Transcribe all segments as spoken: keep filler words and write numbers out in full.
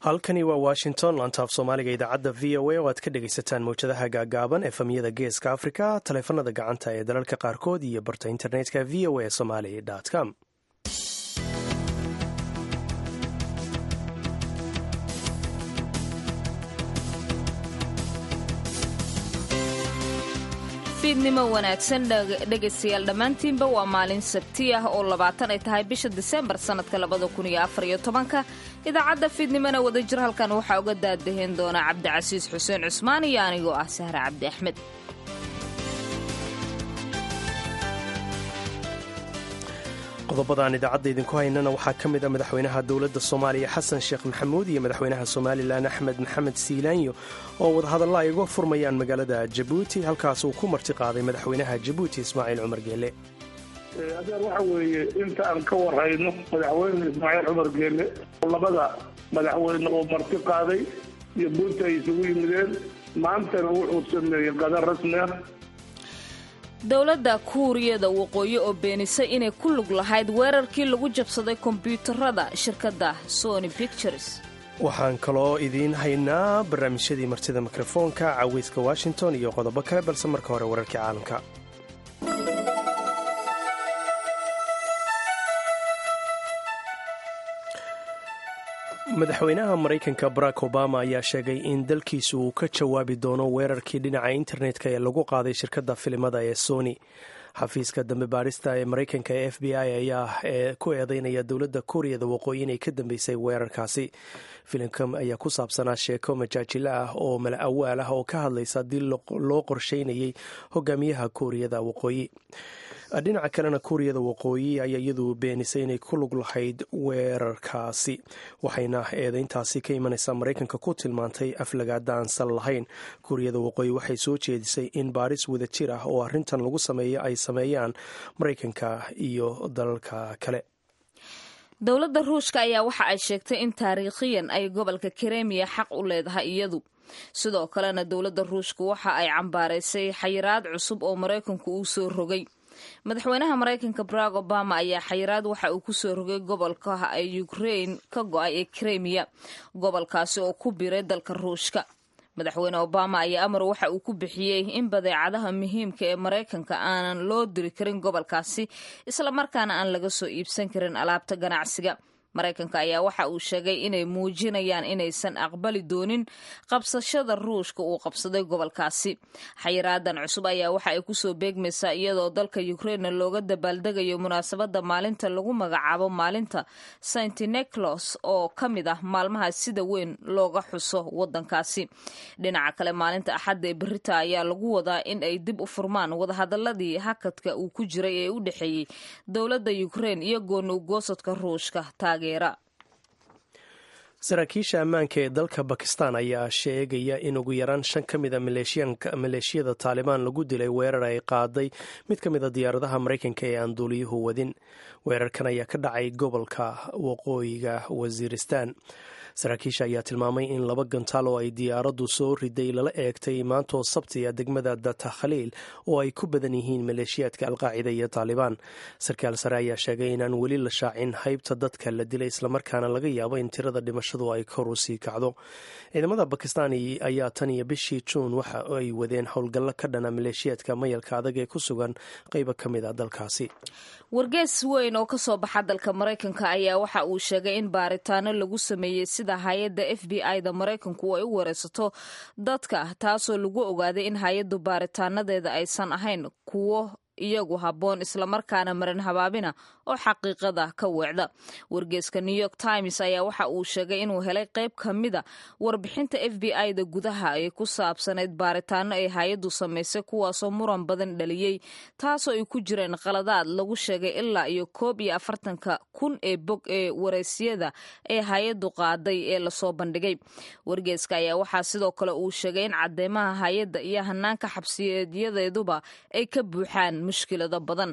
halkani waa washington laantaaf soomaaliga idaacadda v o a oo aad ka dhegaysataan mawjadaha gaagaaban efemyada geeska afrika taleefanada gacanta ee dalalka qaarkood iyo barta internetka v o a somali com fiidnimo wanaagsan dhegaystayaal dhammaantiinba waa maalin sabti ah oo labaatan ay tahay bisha diseembar sannadka labada kun iyo afar iyo tobanka idaacadda fiidnimona wadajir halkan waxaa uga daadaheen doona cabdicasiis xuseen cusmaan iyo anigoo ah sahre cabdi axmed. qodobadaan idaacadda idinku haynana waxaa ka mid a madaxweynaha dowladda soomaaliya xasan sheekh maxamuud iyo madaxweynaha somalilan axmed maxamed siilaanyo oo wadahadalla ay uga furmayaan magaalada jabuuti halkaas uu ku marti qaaday madaxweynaha jabuuti ismaaciil cumar geele. adeer waxa weeye inta aan ka warhayno madaxweyne ismaaciil cumar geele labada madaxweyne oo marti qaaday jabuuti ay isugu yimideen maantana wuxuu sameeyey qadar rasmi ah. dowladda kuuriyada waqooyi oo beenisay inay ku lug lahayd weerarkii lagu jabsaday kombiyuutarada shirkadda sony pictures. waxaan kaloo idiin haynaa barnaamijyadii martida mikrofoonka caweyska washington iyo qodobo kale balse marka hore wararkii caalamka. madaxweynaha maraykanka barack obama ayaa sheegay in dalkiisu uu ka jawaabi doono weerarkii dhinaca internetka ee lagu qaaday shirkadda filimada ee sony. xafiiska dambe baarista ee maraykanka ee f b i ayaa ku eedeynaya dowladda kuuriyada waqooyi inay ka dambeysay weerarkaasi. filimka ayaa ku saabsanaa sheeko majaajilo ah oo mala awaal ah oo ka hadlaysa dil loo qorsheynayay hogaamiyaha kuuriyada waqooyi. dhinaca kalena kuuriyada waqooyi ayaa iyadu beenisay inay ku lug lahayd weerarkaasi waxayna eedeyntaasi ka imanaysaa maraykanka ku tilmaantay aflagaada aan sal lahayn. kuuriyada waqooyi waxay soo jeedisay in baaris wada jir ah oo arrintan lagu sameeyo ay sameeyaan maraykanka iyo dalalka kale. dowladda ruushka ayaa waxa ay sheegtay in taariikhiyan ay gobolka kremiya xaq u leedahay iyadu. sidoo kalena dowladda ruushka waxa ay cambaaraysay xayiraad cusub oo maraykanku uu soo rogay. madaxweynaha maraykanka barack obama ayaa xayiraad waxa uu ku soo rogay gobolka ay ukrain ka go-ay ee kremiya gobolkaasi oo ku biray dalka ruushka. madaxweyne obama ayaa amar waxa uu ku bixiyey in badeecadaha muhiimka ee maraykanka aanan loo diri karin gobolkaasi islamarkaana aan laga soo iibsan karin alaabta ganacsiga. maraykanka ayaa waxa uu sheegay inay muujinayaan inaysan aqbali doonin qabsashada ruushka uu qabsaday gobolkaasi. xayiraadan cusub ayaa waxa ay kusoo beegmaysaa iyadoo dalka ukraina looga dabaaldegayo munaasabadda maalinta lagu magacaabo maalinta saint nicholas oo ka mid ah maalmaha sida weyn looga xuso wadankaasi. dhinaca kale maalinta axadda ee berita ayaa lagu wadaa in ay dib u furmaan wadahadaladii hakadka uu ku jiray ee u dhexeeyey dowladda ukrain iyo gooni ugoosadka ruushka taageera. saraakiisha ammaanka ee dalka bakistan ayaa sheegaya in ugu yaraan shan ka mida maleeshiyada taalibaan lagu dilay weerar ay qaaday mid ka mida diyaaradaha maraykanka ee aan duuliyuhu wadin. weerarkan ayaa ka dhacay gobolka waqooyiga wasiiristan. saraakiisha ayaa tilmaamay in laba gantaal oo ay diyaaraddu soo riday lala eegtay maantoo sabtiya degmada data khaliil oo ay ku badan yihiin maleeshiyaadka alqaacida iyo taalibaan. sarkaal sare ayaa sheegay inaan weli la shaacin haybta dadka la dilay islamarkaana laga yaabo in tirada dhimashadu ay kor u sii kacdo. ciidamada bakistani ayaa tan iyo bishii juun waxa ay wadeen howlgallo ka dhana maleeshiyaadka mayalka adag ee ku sugan qaybo ka mid a dalkaasi. wargees weyn oo kasoo baxa dalka maraykanka ayaa waxa uu sheegay in baaritaano lagu sameeyey sida hay-adda f b i da maraykanku ay u wareysato dadka taasoo lagu ogaaday in hay-addu baaritaanadeeda aysan ahayn kuwo iyagu habboon islamarkaana marin habaabina oo xaqiiqada ka weecda. wargeeska new york times ayaa waxa uu sheegay inuu helay qayb ka mida warbixinta f b i da gudaha ee ku saabsanayd baaritaano ay hay-addu samaysay kuwaasoo muran badan dhaliyey taasoo ay ku jireen qaladaad lagu sheegay ilaa iyo koob iyo afartanka kun ee bog ee wareysyada ee hay-addu qaaday ee lasoo bandhigay. wargeeska ayaa waxaa sidoo kale uu sheegay in cadeymaha hay-adda iyo hanaanka xabsiyeedyadeeduba ay ka buuxaan mushkilado badan.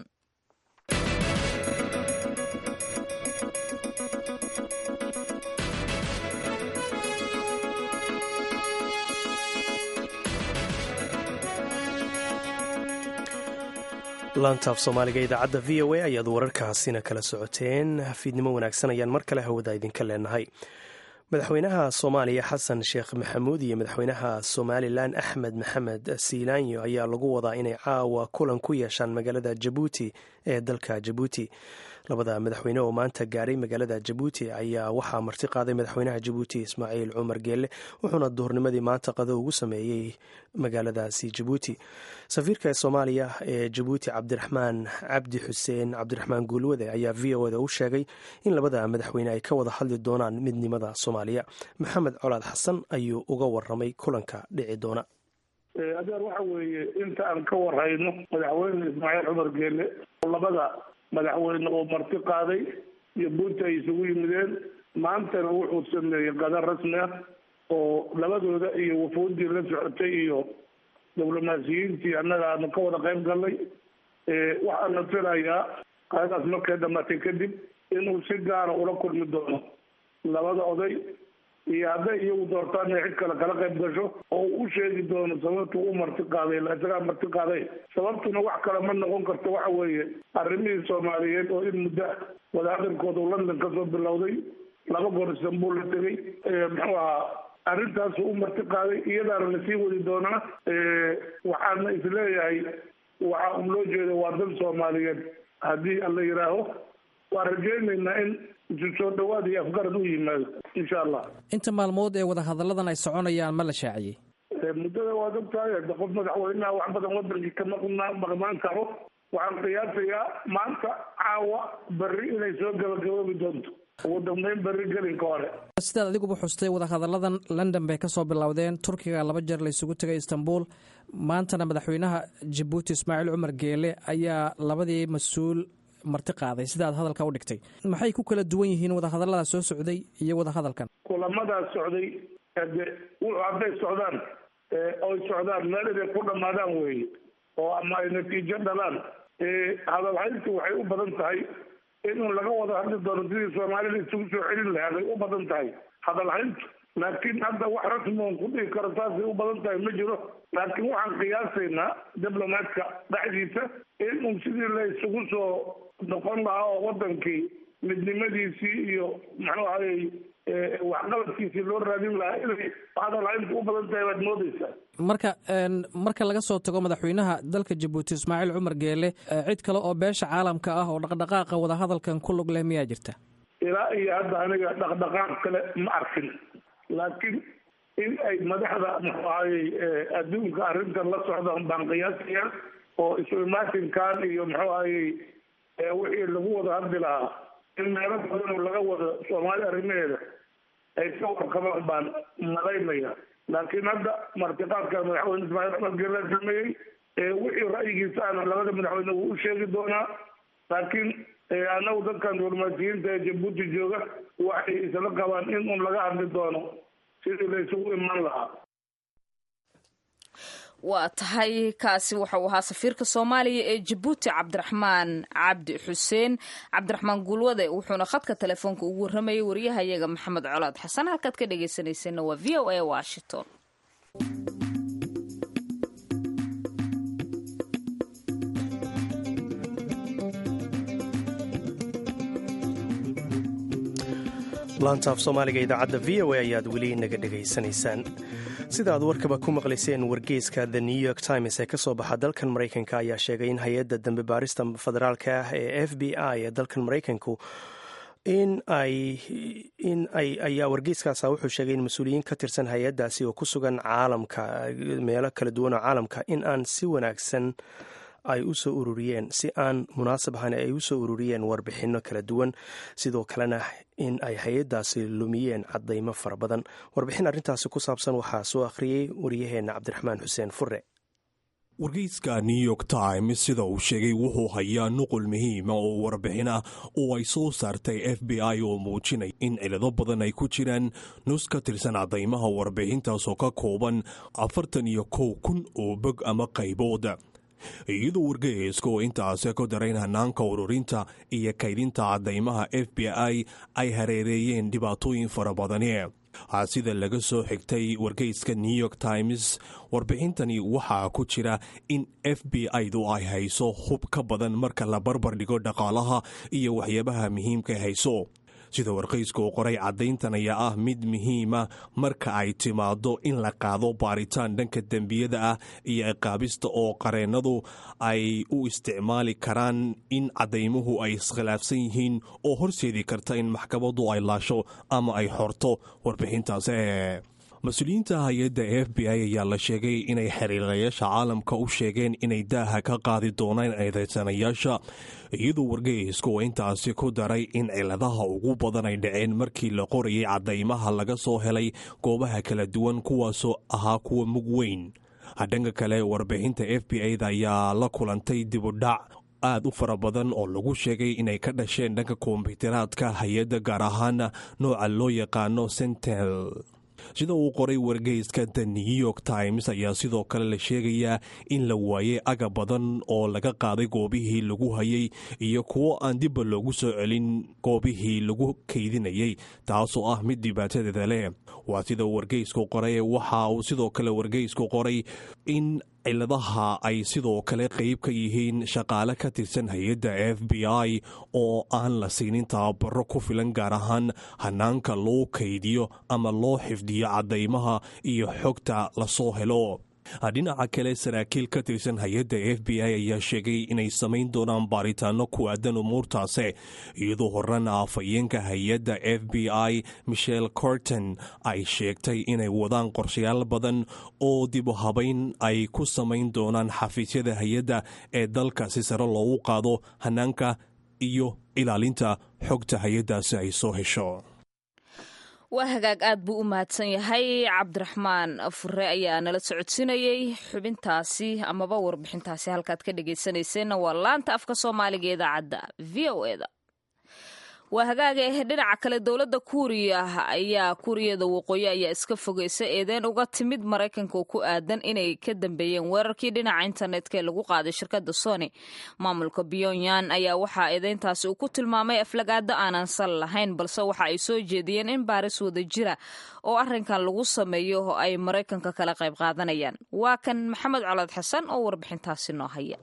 laantaaf soomaaliga idaacadda v o a ayaad wararkaasina kala socoteen. fiidnimo wanaagsan ayaan mar kale hawada idinka leenahay. madaxweynaha soomaaliya xasan sheekh maxamuud iyo madaxweynaha somalilan axmed maxamed siilaanyo ayaa lagu wadaa inay caawa kulan ku yeeshaan magaalada jabuuti ee dalka jabuuti. labada madaxweyne oo maanta gaaray magaalada jabuuti ayaa waxaa marti qaaday madaxweynaha jabuuti ismaaciil cumar geelle, wuxuuna duhurnimadii maanta qado ugu sameeyey magaaladaasi jabuuti. safiirka soomaaliya ee jabuuti cabdiraxmaan cabdi xuseen cabdiraxmaan guulwade ayaa v o da u sheegay in labada madaxweyne ay ka wada hadli doonaan midnimada soomaaliya. maxamed colaad xasan ayuu uga waramay kulanka dhici doona. adeer waxa weeye inta aan ka warhayno madaxweyne ismaaciil cumar geelle labada madaxweyne oo marti qaaday iyo buunta ay isugu yimideen maantana wuxuu sameeyey qadar rasmi ah oo labadooda iyo wafuudii la socotay iyo diblomaasiyiintii annaga aanu ka wada qayb galnay. waxaana filayaa qadadaas markay dhamaatay kadib inuu si gaara ula kulmi doono labada oday iyo hadday iyagu doortaan inay cid kale kala qayb gasho oo u sheegi doono sababtuu u marti qaaday la isagaa marti qaaday. sababtuna wax kale ma noqon karto, waxa weeye arrimihii soomaaliyeed oo in muddo wadahadalkooda u london kasoo bilowday, laba goor istanbul la tegay, muxuu ahaa arrintaasu u marti qaaday, iyadaana lasii wadi doonaa. waxaana isleeyahay waxa un loo jeedo waa dal soomaaliyeed haddii alla yidhaaho. waan rajaynaynaa in isu soo dhawaad iyo afgarad u yimaado insha allah. inta maalmood ee wadahadalladan ay soconayaan ma la shaaciyey? muddada waad ogtahay hadda qof madaxweynaha wax badan wadankii ka maqnaan karo. waxaan qiyaasayaa maanta caawa berri inay soo gabagaboobi doonto, ugu dambeyn berri gelinka hore. sidaad adiguba xustay wadahadalladan london bay kasoo bilowdeen, turkiga laba jeer la isugu tegay istanbul, maantana madaxweynaha jabuuti ismaaciil cumar geele ayaa labadii mas-uul marti qaaday. sidaad hadalka u dhigtay, maxay ku kala duwan yihiin wadahadallada soo socday iyo wadahadalkan? kulamadaas socday hade hadday socdaan oy socdaan meel inay ku dhamaadaan weeye, oo ama ay natiijo dhalaan. hadalhayntu waxay u badan tahay inuu laga wada hadli doono sidii soomaalida isugu soo celin lahaa bay u badan tahay hadalhayntu. laakiin hadda wax rasmi oon ku dhihi karo taasay u badan tahay ma jiro. laakiin waxaan qiyaasaynaa diblomaadka dhexdiisa inuu sidii la isugu soo noqon lahaa oo wadankii midnimadiisii iyo muxuu ahayy waxqabadkiisii loo raadin lahaa inay hadalhayntu u badan tahay baad moodeysaa. marka marka laga soo tago madaxweynaha dalka jabuuti ismaaciil cumar geele, cid kale oo beesha caalamka ah oo dhaqdhaqaaqa wadahadalkan ku lug leh miyaa jirta? ilaa iyo hadda aniga dhaqdhaqaaq kale ma arkin, laakiin in ay madaxda muxuu ahayy adduunka arrintan la socdaan baan qiyaasaya, oo isu imaatinkan iyo muxuu ahayy wixii lagu wada hadli lahaa in meelo badan laga wado soomaali arrimaheeda ay ka warqabaan baan malaynaya. laakiin hadda martiqaadka madaxweyne ismaaciil cumar geele sameeyey wixii ra'yigiisa ana labada madaxweyne wuu u sheegi doonaa. laakiin annagu dadkan diblomaasiyiinta ee jabuuti jooga waxay isla qabaan in un laga hadli doono sidii la isugu imaan lahaa. waa tahay kaasi wuxuu ahaa safiirka soomaaliya ee jabuuti cabdiraxmaan cabdi xuseen cabdiraxmaan guulwade, wuxuuna khadka telefoonka ugu warramayay wariyahayaga maxamed colaad xasan. halkaad ka dhegaysanayseena waa v o a washington. laantaaf soomaaliga idaacadda v o a ayaad weli naga dhegaysanaysaan. sida aad warkaba ku maqlayseen, wargeyska the new york times ee ka soo baxa dalkan maraykanka ayaa sheegay in hay-adda dambe baarista federaalka ah ee f b i ee dalkan maraykanku in ay in ay ayaa wargeyskaasa wuxuu sheegay in mas-uuliyiin ka tirsan hay-addaasi oo ku sugan caalamka meelo kala duwan oo caalamka in aan si wanaagsan ay u soo ururiyeen si aan munaasab ahan ay u soo ururiyeen warbixinno kala duwan, sidoo kalena in ay hay-addaasi lumiyeen caddaymo fara badan. warbixin arrintaasi ku saabsan waxaa soo akhriyey wariyaheenna cabdiraxmaan xuseen fure. wargeyska new york times sida uu sheegay wuxuu hayaa nuqul muhiima oo warbixin ah oo ay soo saartay f b i oo muujinay in cilado badan ay ku jiraan nus ka tirsan caddaymaha warbixintaasoo ka kooban afartan iyo kow kun oo bog ama qaybood, iyadoo wargeyska oo intaasi ku darayn hanaanka ururinta iyo kaydinta caddaymaha f b i ay hareereeyeen dhibaatooyin fara badani. sida laga soo xigtay wargeyska new york times, warbixintani waxaa ku jira in f b i-du ay hayso hub ka badan marka la barbar dhigo dhaqaalaha iyo waxyaabaha muhiimka hayso. sida warqaysku uu qoray caddayntan ayaa ah mid muhiima marka ay timaado in la qaado baaritaan dhanka dembiyada ah iyo ciqaabista oo qareennadu ay u isticmaali karaan in caddaymuhu ay iskhilaafsan yihiin oo horseedi karta in maxkamaddu ay laasho ama ay xorto warbixintaasi. mas-uuliyiinta hay-adda f b i ayaa la sheegay inay xiriirayaasha caalamka u sheegeen inay daaha ka qaadi doonaan eedeysanayaasha, iyadoo wargeysku intaasi ku daray in ciladaha ugu badan ay dhaceen markii la qorayay caddaymaha laga soo helay goobaha kala duwan kuwaasoo ahaa kuwa mug weyn. dhanka kale warbixinta f b i da ayaa la kulantay dibudhac aad u fara badan oo lagu sheegay inay ka dhasheen dhanka kombiyuuteraadka hay-adda, gaar ahaan nooca loo yaqaano sentinel. sida uu qoray wargeyska the new york times ayaa sidoo kale la sheegayaa in la waayay aga badan oo laga qaaday goobihii lagu hayay iyo kuwo aan dibba loogu soo celin goobihii lagu kaydinayay, taasoo ah mid dhibaatadeeda leh. waa sida wargeysku qoray. waxa uu sidoo kale wargeysku qoray in ciladaha ay sidoo kale qayb ka yihiin shaqaale ka tirsan hay-adda f b i oo aan la siinin tababaro ku filan, gaar ahaan hanaanka loo kaydiyo ama loo xifdiyo caddaymaha iyo xogta la soo helo. dhinaca kale saraakiil ka tirsan hay-adda f b i ayaa sheegay inay samayn doonaan baaritaano ku aadan umuurtaasi, iyadoo horena afhayeenka hay-adda f b i michelle corton ay sheegtay inay wadaan qorshayaal badan oo dib u habayn ay ku samayn doonaan xafiisyada hay-adda ee dalka si sare loogu qaado hanaanka iyo ilaalinta xogta hay-addaasi ay soo hesho. waa hagaag aad buu u mahadsan yahay cabdiraxmaan fure ayaa nala socodsiinayey xubintaasi amaba warbixintaasi. halkaad ka dhegaysanayseena waa laanta afka soomaaliga ee idaacadda v o e da. waa hagaaga eh dhinaca kale dowladda kuuriya ayaa kuuriyada waqooyi ayaa iska fogeysa eedeen uga timid maraykanka oo ku aadan inay ka dambeeyeen weerarkii dhinaca internetka ee lagu qaaday shirkadda sony. maamulka pyongyang ayaa waxaa eedeyntaasi uu ku tilmaamay aflagaado aanan sal lahayn, balse waxa ay soo jeediyeen in baaris wada jira oo arrinkan lagu sameeyo oo ay maraykanka kala qayb qaadanayaan. waa kan maxamed colaad xasan oo warbixintaasi noo haya.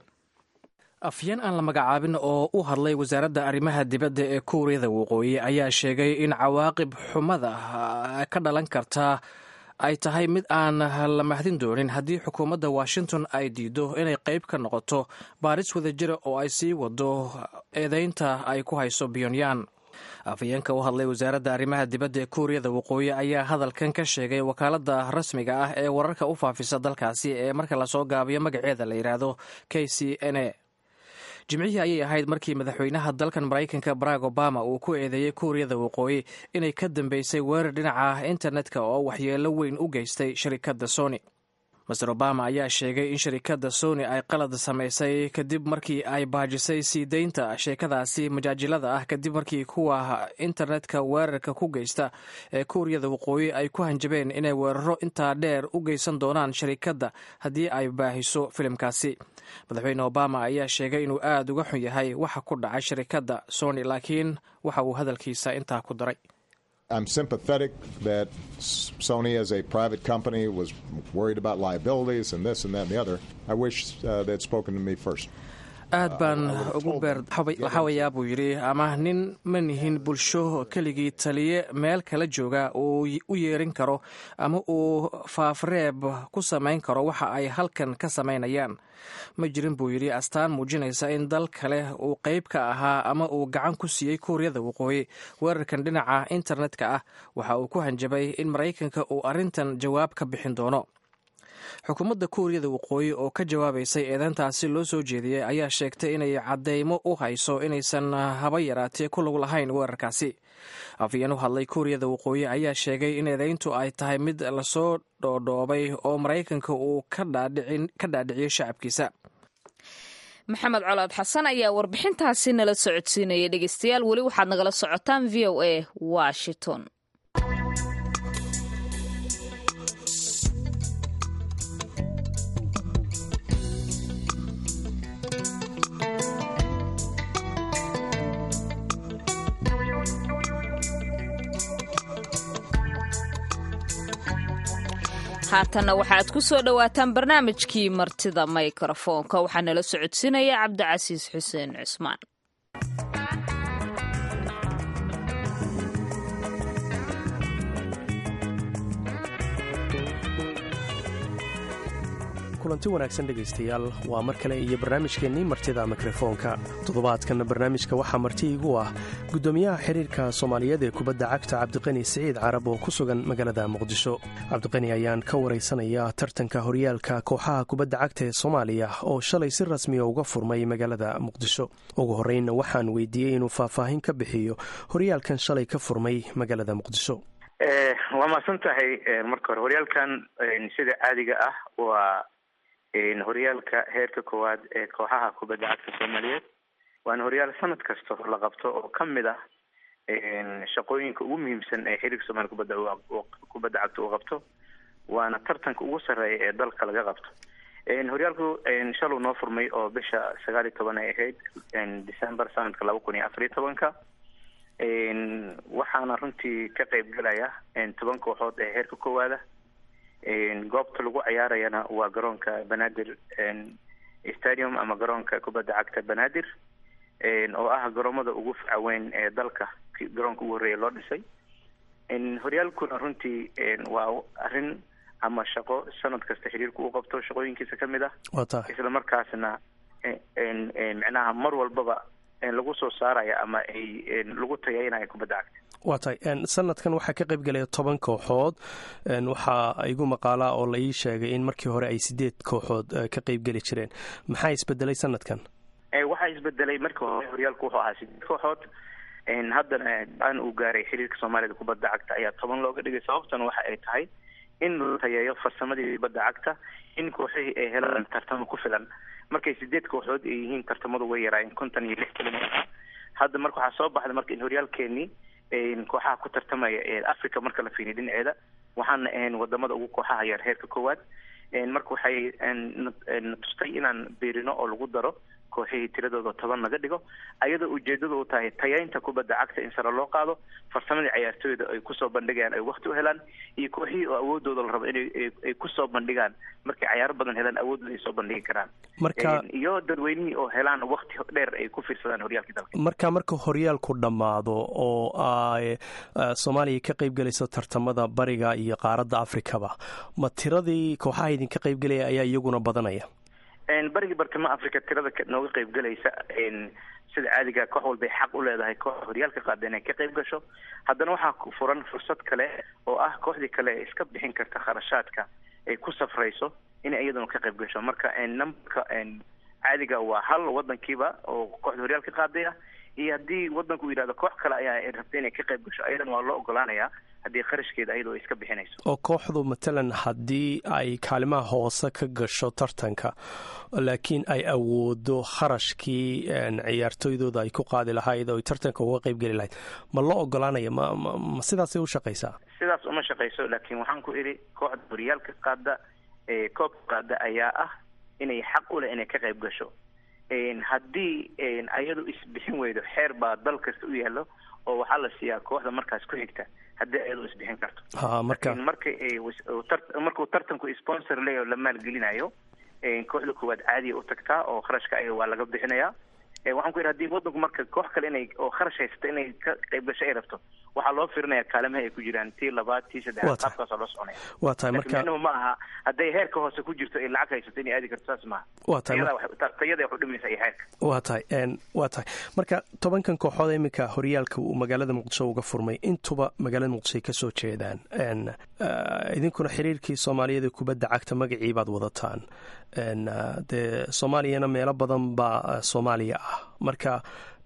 afyeen aan la magacaabin oo u hadlay wasaaradda arrimaha dibadda ee kuuriyada waqooyi ayaa sheegay in cawaaqib xumada ka dhalan karta ay tahay mid aan la mahdin doonin haddii xukuumadda washington ay diido inay qayb ka noqoto baaris wadajira oo ay sii wado eedeynta ay ku hayso pyongyang. afhayeenka u hadlay wasaaradda arrimaha dibadda ee kuuriyada waqooyi ayaa hadalkan ka sheegay wakaaladda rasmiga ah ee wararka u faafisa dalkaasi ee marka lasoo gaabiyo magaceeda la yidhaahdo k c n a. jimcihii ayay ahayd markii madaxweynaha dalkan maraykanka barack obama uu ku eedeeyey kuuriyada waqooyi inay ka dambeysay weerar dhinaca internetka oo waxyeello weyn u geystay shirikadda sony. master obama ayaa sheegay in shirikadda sony ay qalad samaysay kadib markii ay baajisay sii deynta sheekadaasi majaajilada ah kadib markii kuwa internetka weerarka ku geysta ee kuuriyada waqooyi ay ku hanjabeen inay weeraro intaa dheer u geysan doonaan shirikadda haddii ay baahiso filimkaasi. madaxweyne obama ayaa sheegay inuu aad uga xun yahay waxa ku dhacay shirikadda sony, laakiin waxa uu hadalkiisa intaa ku daray. I'm sympathetic that Sony as a private company was worried about liabilities and this and that and the other. I wish uh, they'd spoken to me first. aad baan ugu beerlaxawayaa buu yidhi, ama nin ma nihin bulsho keligii taliye meel kala jooga uu u yeerin karo ama uu faafreeb ku samayn karo waxa ay halkan ka samaynayaan. ma jirin buu yidhi astaan muujinaysa in dal kale uu qayb ka ahaa ama uu gacan ku siiyey kuuriyada waqooyi weerarkan dhinaca internetka ah. waxa uu ku hanjabay in maraykanka uu arrintan jawaab ka bixin doono. xukuumadda kuuriyada waqooyi oo ka jawaabaysay eedeyntaasi loo soo jeediyey ayaa sheegtay inay caddeymo u hayso inaysan haba yaraatee ku lug lahayn weerarkaasi. afhayeen u hadlay kuuriyada waqooyi ayaa sheegay in eedeyntu ay tahay mid lasoo dhoodhoobay oo maraykanka uu ka dhaadhiciyey shacabkiisa. maxamed colaad xasan ayaa warbixintaasi nala socodsiinayay. dhegeystayaal weli waxaad nagala socotaan v o a washington. haatanna waxaad ku soo dhowaataan barnaamijkii martida mikrofoonka. waxaa nala socodsiinaya cabdicasiis xuseen cusmaan. kulanti wanaagsan dhegaystayaal waa mar kale iyo barnaamijkeennii martida mikrofoonka toddobaadkan barnaamijka waxaa marti igu ah guddoomiyaha xiriirka soomaaliyeed ee kubadda cagta cabdiqani siciid carab oo ku sugan magaalada muqdisho. cabdiqani ayaan ka waraysanaya tartanka horyaalka kooxaha kubadda cagta ee soomaaliya oo shalay si rasmiya uga furmay magaalada muqdisho. ugu horreynna waxaan weydiiyey inuu faahfaahin ka bixiyo horyaalkan shalay ka furmay magaalada muqdisho. waa mahadsan tahay. marka hore horyaalkan sida caadiga ah waa horyaalka heerka koowaad ee kooxaha kubadda cagta soomaaliyeed. waana horyaal sanad kasta la qabto oo kamid ah shaqooyinka ugu muhiimsan ee xiriirka soomaaliya kubadda kubadda cagta uu qabto. waana tartanka ugu sarreeya ee dalka laga qabto. horyaalku shaluu noo furmay oo bisha sagaal iyo toban ay ahayd december sanadka laba kun iyo afar iyo tobanka. waxaana runtii ka qayb galaya toban kooxood ee heerka koowaada. goobta lagu ciyaarayana waa garoonka banaadir stadium ama garoonka kubadda cagta banaadir oo ah garoomada ugu facaweyn ee dalka, garoonka ugu horreeya loo dhisay. horyaalkuna runtii waa arrin ama shaqo sanad kasta xiriirku u qabto shaqooyinkiisa ka mid ah, isla markaasna micnaha mar walbaba lagu soo saaraya ama ay lagu tayaynaya kubadda cagta. waa tahay sanadkan waxaa ka qayb galaya toban kooxood. waxaa igu maqaalaa oo la ii sheegay in markii hore ay sideed kooxood ka qayb geli jireen. maxaa isbedelay sanadkan? waxaa isbedelay markii hore horyaalku wuxuu ahaa sideed kooxood. haddana aan uu gaaray xiriirka soomaalida kubadda cagta ayaa toban looga dhigay. sababtana waxa ay tahay in la tayeeyo farsamadii kubadda cagta, in kooxihii ay helaan tartamo ku filan. markay sideed kooxood ay yihiin tartamadu way yaraayeen konton iyo lix kilomitr. hadda marka waxaa soo baxday marka in horyaalkeenii kooxaha ku tartamaya ee africa marka la fiiriyo dhinaceeda waxaana ahayn wadamada ugu kooxaha yar heerka koowaad. marka waxay na tustay inaan beerino oo lagu daro kooxihii tiradooda toban laga dhigo, ayadoo ujeedada u tahay tayaynta kubadda cagta in sare loo qaado, farsamadii ciyaartooyda ay kusoo bandhigayaan ay wakti u helaan, iyo kooxihii oo awoodooda la rabo inay kusoo bandhigaan markay cayaaro badan helaan awoodooda ay soo bandhigi karaan. marka iyo dadweynihii oo helaan wakti dheer ay ku fiirsadaan horyaalkii dalka. marka marka horyaalku dhammaado oo ay soomaaliya ka qayb galayso tartamada bariga iyo qaaradda afrikaba, ma tiradii kooxaha idinka qayb galaya ayaa iyaguna badanaya? barigii bartamaha africa tirada nooga qayb galaysa sida caadiga koox walbay xaq u leedahay koox horyaalka qaada inay ka qayb gasho. haddana waxaa furan fursad kale oo ah kooxdii kale ee iska bixin karta kharashaadka ay ku safrayso inay iyaduna ka qayb gasho. marka numberka caadiga waa hal wadankiiba oo kooxda horyaalka qaadaya, iyo haddii wadanku uu yidhahdo koox kale ayaa rabta inay ka qayb gasho ayadana waa loo ogolaanayaa haddii kharashkeeda ayadoo iska bixinayso. oo kooxdu matalan haddii ay kaalimaha hoose ka gasho tartanka laakiin ay awoodo kharashkii ciyaartooydooda ay ku qaadi lahayd oo ay tartanka uga qayb geli lahayd, ma loo ogolaanaya? ma ma sidaasay u shaqaysaa? sidaas uma shaqayso, laakiin waxaan ku idhi kooxda horyaalka qaada ee koobka qaada ayaa ah inay xaq u leh inay ka qayb gasho. haddii ayadu isbixin weydo xeer baa dal kasta u yaalo oo waxaa la siiyaa kooxda markaas ku xigta haddii ayadu isbixin karto. marka markuu tartanku sponsor leeyaho la maalgelinayo kooxda koowaad caadiya u tagtaa oo kharashka ayaga waa laga bixinayaa. waxaan ku yidhi hadii wadanku marka koox kale inay oo kharash haysata inay ka qayb gasho ay rabto waxaa loo firinaya kaalimaha ay ku jiraan tii labaad tii saddexaad qaabkaasoo loo soconaya. waa tahay marka micnuhu ma aha hadday heerka hoose ku jirto ay lacag haysato inay aadi karto, saas maaha. waa tahay tayada wax u dhimaysa iyo heerka. waa tahay waa tahay marka tobankan kooxood iminka horyaalka uu magaalada muqdisho uga furmay intuba magaalada muqdisho ay kasoo jeedaan. idinkuna xiriirkii soomaaliyada kubadda cagta magacii baad wadataan. dee soomaaliyana meelo badan baa soomaaliya ah. marka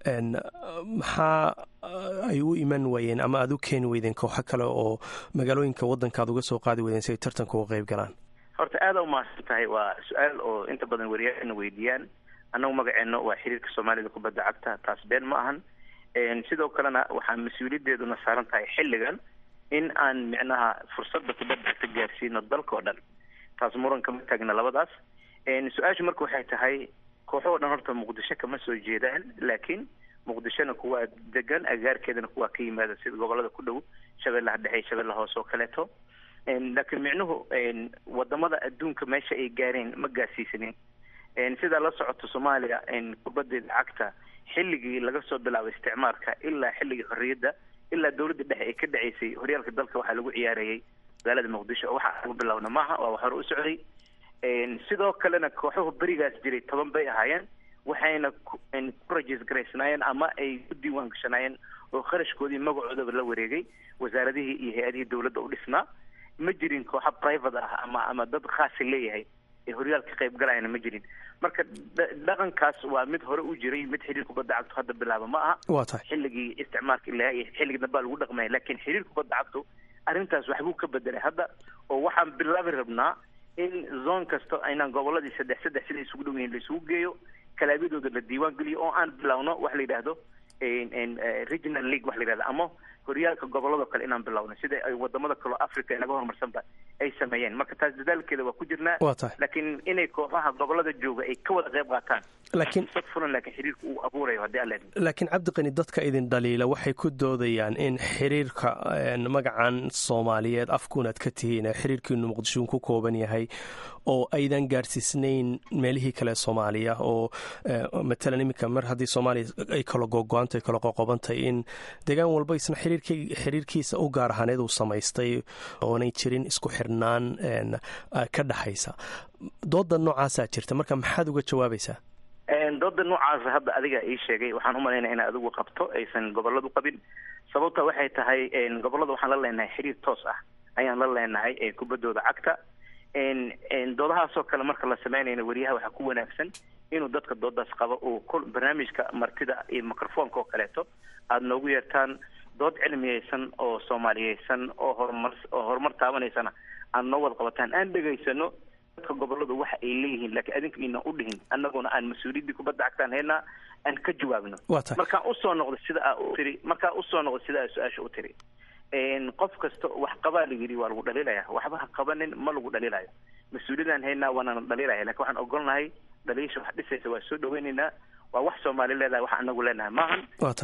maxaa ay u iman waayeen ama aada u keeni weydeen kooxo kale oo magaalooyinka waddanka aad uga soo qaadi weydeen si ay tartanka uga qayb galaan? horta aada u mahadsan tahay. waa su-aal oo inta badan wariyaashana weydiiyaan. annagu magaceenno waa xiriirka soomaalida kubadda cagta, taas been ma ahan. sidoo kalena waxaa mas-uuliyaddeeduna saaran tahay xilligan in aan micnaha fursadda kubadda cagta gaarsiino dalka oo dhan. taas muran kama taagna labadaas. su-aashu marka waxay tahay kooxoo dhan horta muqdisho kama soo jeedaan, laakiin muqdishona kuwaa degan, agaarkeedana kuwaa ka yimaada sida gobolada ku dhow shabeellaha dhexe, shabeellaha hoose oo kaleeto. laakiin micnuhu wadamada adduunka meesha ay gaareen ma gaarsiisanin. sidaa la socoto soomaaliya kubaddeeda cagta xilligii laga soo bilaabay isticmaarka ilaa xilligii xorriyadda ilaa dawladda dhexe ay ka dhaceysay horyaalka dalka waxaa lagu ciyaarayay magaalada muqdisho. waxaa lagu bilowna maaha, waa wax hore u socday. sidoo kalena kooxuhu berigaas jiray toban bay ahaayeen waxayna ku registraysnaayeen ama ay ku diiwaan gashanaayeen oo kharashkoodii magacoodaba la wareegay wasaaradihii iyo hay-adihii dawladda u dhisnaa ma jirin kooxa private ah ama ama dad khaasi leeyahay ee horyaalka ka qayb galayana ma jirin marka dhaqankaas waa mid hore u jiray mid xiriir kubadda cagtu hadda bilaaba ma aha waa tahay xilligii isticmaalka ilaa iyo xilligii dambaa lagu dhaqmaya laakiin xiriir kubadda cagtu arrintaas waxbuu ka bedelay hadda oo waxaan bilaabi rabnaa in zone kasta aynaan goboladii saddex saddex sida isugu dhow yihiin la isugu geeyo kalaabidooda la diiwaan geliyo oo aan bilowno wax la yidhaahdo regional league wax la yidhahdo ama horyaalka gobolada kale inaan bilowno sida ay wadamada kaleo africa inaga horumarsanba ay sameeyeen marka taas dadaalkeeda waa ku jirnaa laakiin inay kooxaha gobolada jooga ay ka wada qayb qaataan laakiin dad furan laakiin xiriirka uu abuurayo haddii alla laakiin cabdiqani dadka idin dhaliila waxay ku doodayaan in xiriirka magacan soomaaliyeed afkuunaad ka tihiin xiriirkiinu muqdisho ku kooban yahay oo aydan gaarsiisnayn meelihii kale soomaaliya oo matalan iminka mar haddii soomaaliya ay kala gogo-antay kala qoqobantay in deegaan walba isna xiriirkiisa u gaar ahaaneed uu samaystay oonay jirin isku xirnaan ka dhaxaysa dooda noocaasaa jirta marka maxaad uga jawaabaysaa dooda noocaasa hadda adiga ii sheegay waxaan umalaynaya ina adigu qabto aysan goboladu qabin sababta waxay tahay gobolada waxaan la leenahay xiriir toos ah ayaan la leenahay ee kubaddooda cagta doodahaasoo kale marka la sameynayna wariyaha waxaa ku wanaagsan inuu dadka doodaas qabo uu barnaamijka martida iyo microfoonka oo kaleeto aada noogu yeertaan dood cilmiyeysan oo soomaaliyeysan oo horumar oo horumar taabanaysana aad noo wada qabataan aan dhegaysano dadka goboladu waxa ay leeyihiin laakiin adinka ina u dhihin annaguna aan mas-uuliyaddii kubadda cagtaan haynaa aan ka jawaabno markaan usoo noqdo sida aa u tiri markaan usoo noqdo sida aa su-aasha u tiri qof kasta wax qabaa la yidhi waa lagu dhaliilaya waxba ha qabanin ma lagu dhaliilayo mas-uuliyadaan haynaa waanana dhaliilaya lakin waxaan ogolnahay dhaliisha wax dhisaysa waa soo dhaweynaynaa waa wax soomaali leedahay wax anagu leenahay maahan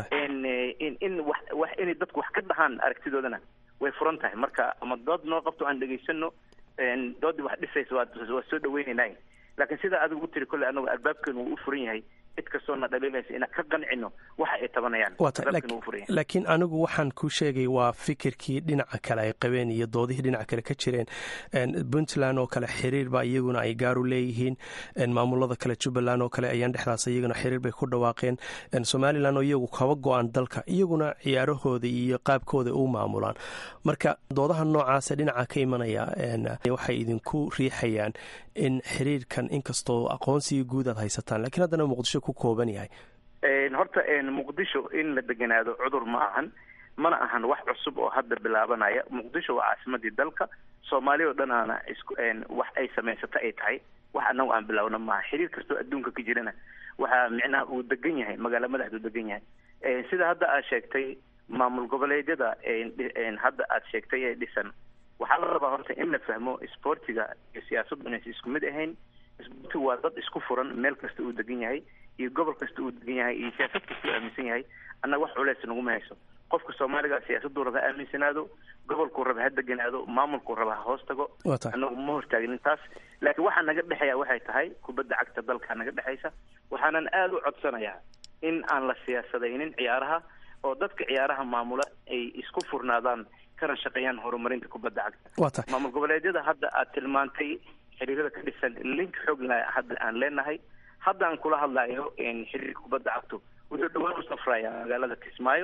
in in wax wax inay dadku wax ka dhahaan aragtidoodana way furan tahay marka ama dood noo qabto aan dhegaysano doodii wax dhisaysa waa waa soo dhaweynaynay laakiin sidaa adigu u tiri kolley anagu albaabkeenu wuu u furan yahay cid kastoo na dhaliilaysa inaan ka qancino waxa ay tabanayaan laakiin anigu waxaan ku sheegay waa fikirkii dhinaca kale ay qabeen iyo doodihii dhinaca kale ka jireen puntland oo kale xiriir ba iyaguna ay gaaru leeyihiin maamulada kale jubbaland oo kale ayaan dhexdaas iyaguna xiriir bay ku dhawaaqeen somalilan oo iyagu kaba go-aan dalka iyaguna ciyaarahooda iyo qaabkooda u maamulaan marka doodaha noocaasa dhinaca ka imanaya waxay idinku riixayaan in xiriirkan inkastoo aqoonsigii guud aad haysataan lakiin haddana muqdisho ku kooban yahay horta muqdisho in la deganaado cudur ma ahan mana ahan wax cusub oo hadda bilaabanaya muqdisho waa caasimadii dalka soomaaliya oo dhan aana isku wax ay samaysata ay tahay wax annagu aan bilaawna maaha xiriir kastoo adduunka ka jirana waxaa micnaha uu degan yahay magaalo madaxdu degan yahay sida hadda aad sheegtay maamul goboleedyada hadda aad sheegtay ee dhisan waxaa la rabaa horta in la fahmo isboortiga iyo siyaasaddu inaysa isku mid ahayn isboortigu waa dad isku furan meel kasta uu degan yahay iyo gobol kasta uu degan yahay iyo siyaasad kasta uu aaminsan yahay annaga wax culeys naguma hayso qofka soomaaliga siyaasaduu raba ha aaminsanaado gobolkuu raba ha deganaado maamulkuu raba ha hoos tago annagu ma hortaagnin taas laakiin waxaa naga dhexeeya waxay tahay kubadda cagta dalkaa naga dhexaysa waxaanan aada u codsanayaa in aan la siyaasadaynin ciyaaraha oo dadka ciyaaraha maamula ay isku furnaadaan kana shaqeeyaan horumarinta kubadda cagta maamul goboleedyada hadda aad tilmaantay xiriirada ka dhisan link xoogla hadda aan leenahay hadda aan kula hadlayo xiriirka kubadda cagtu wuxuu dhawaan u safraya magaalada kismaayo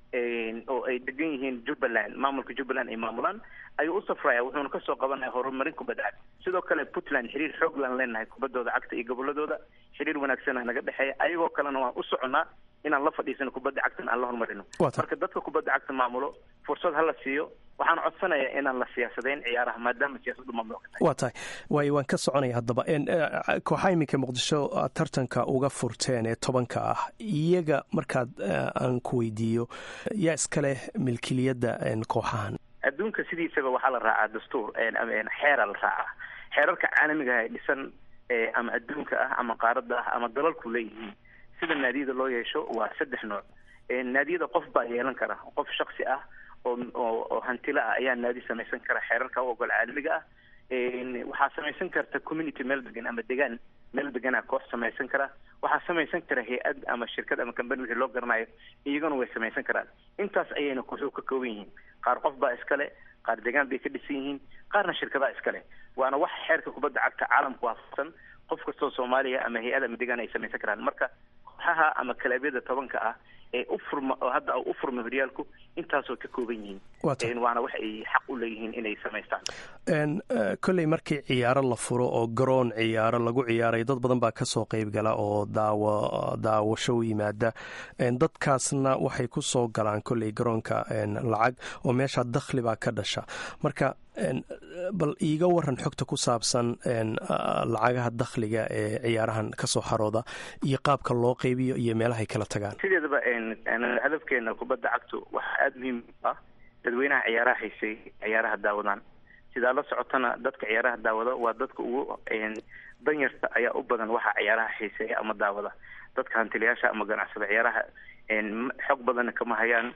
oo ay degan yihiin jubbaland maamulka jubbaland ay maamulaan ayuu u safraya wuxuuna kasoo qabanaya horumarin kubadda cagta sidoo kale puntland xiriir xooglaan leenahay kubaddooda cagta iyo goboladooda xiriir wanaagsanaa naga dhexeeya ayagoo kalena waan u soconaa inaan la fadhiisano kubadda cagtan aan la horumarino marka dadka kubadda cagta maamulo fursad hala siiyo waxaan codsanayaa inaan la siyaasadayn ciyaaraha maadaama siyaasaddu mamnuuc tahay waa tahay waayo waan ka soconaya haddaba kooxaha iminka muqdisho tartanka uga furteen ee tobanka ah iyaga markaad aan ku weydiiyo yaa iska leh milkiliyadda kooxahan adduunka sidiisaba waxaa la raacaa dastuur xeera la raacaa xeerarka caalamiga ee dhisan ama adduunka ah ama qaaradda ah ama dalalku leeyihiin sida naadiyada loo yeesho waa saddex nooc naadiyada qof baa yeelan kara qof shaksi ah oo oo hantila ah ayaa naadi samaysan kara xeerarka u ogol caalamiga ah waxaa samaysan karta community meel degan ama degaan meel deganaa koox samaysan kara waxaa samaysan kara hay-ad ama shirkad ama company wixii loo garanayo iyaguna way samaysan karaan intaas ayayna kooxuhu ka kooban yihiin qaar qof baa iskale qaar degaan bay ka dhisan yihiin qaarna shirkadaa iskale waana wax xeerka kubadda cagta caalamku waafaqsan qof kastoo soomaaliya ama hay-ada midigan ay samaysan karaan. marka kooxaha ama kalabyada tobanka ah ee u furma oo hadda u furmay horyaalku intaasoo ka kooban yihiin waana wax ay xaq u leeyihiin inay samaystaan. kolley markii ciyaaro la furo oo garoon ciyaaro lagu ciyaaray dad badan baa kasoo qayb gala oo daawo daawasho u yimaada. dadkaasna waxay ku soo galaan kolley garoonka lacag oo meesha dakhli baa ka dhasha. marka bal iiga waran xogta ku saabsan lacagaha dakhliga ee ciyaarahan kasoo xarooda iyo qaabka loo qaybiyo iyo meelahay kala tagaan. sideedaba hadafkeena kubadda cagtu waxa aada muhiim ah dadweynaha ciyaaraha haysay ciyaaraha daawadaan. sidaa la socotana dadka ciyaaraha daawada waa dadka ugu danyarta ayaa u badan waxa ciyaaraha xiiseeya ama daawada. dadka hantilayaasha ama ganacsada ciyaaraha xog badanna kama hayaan.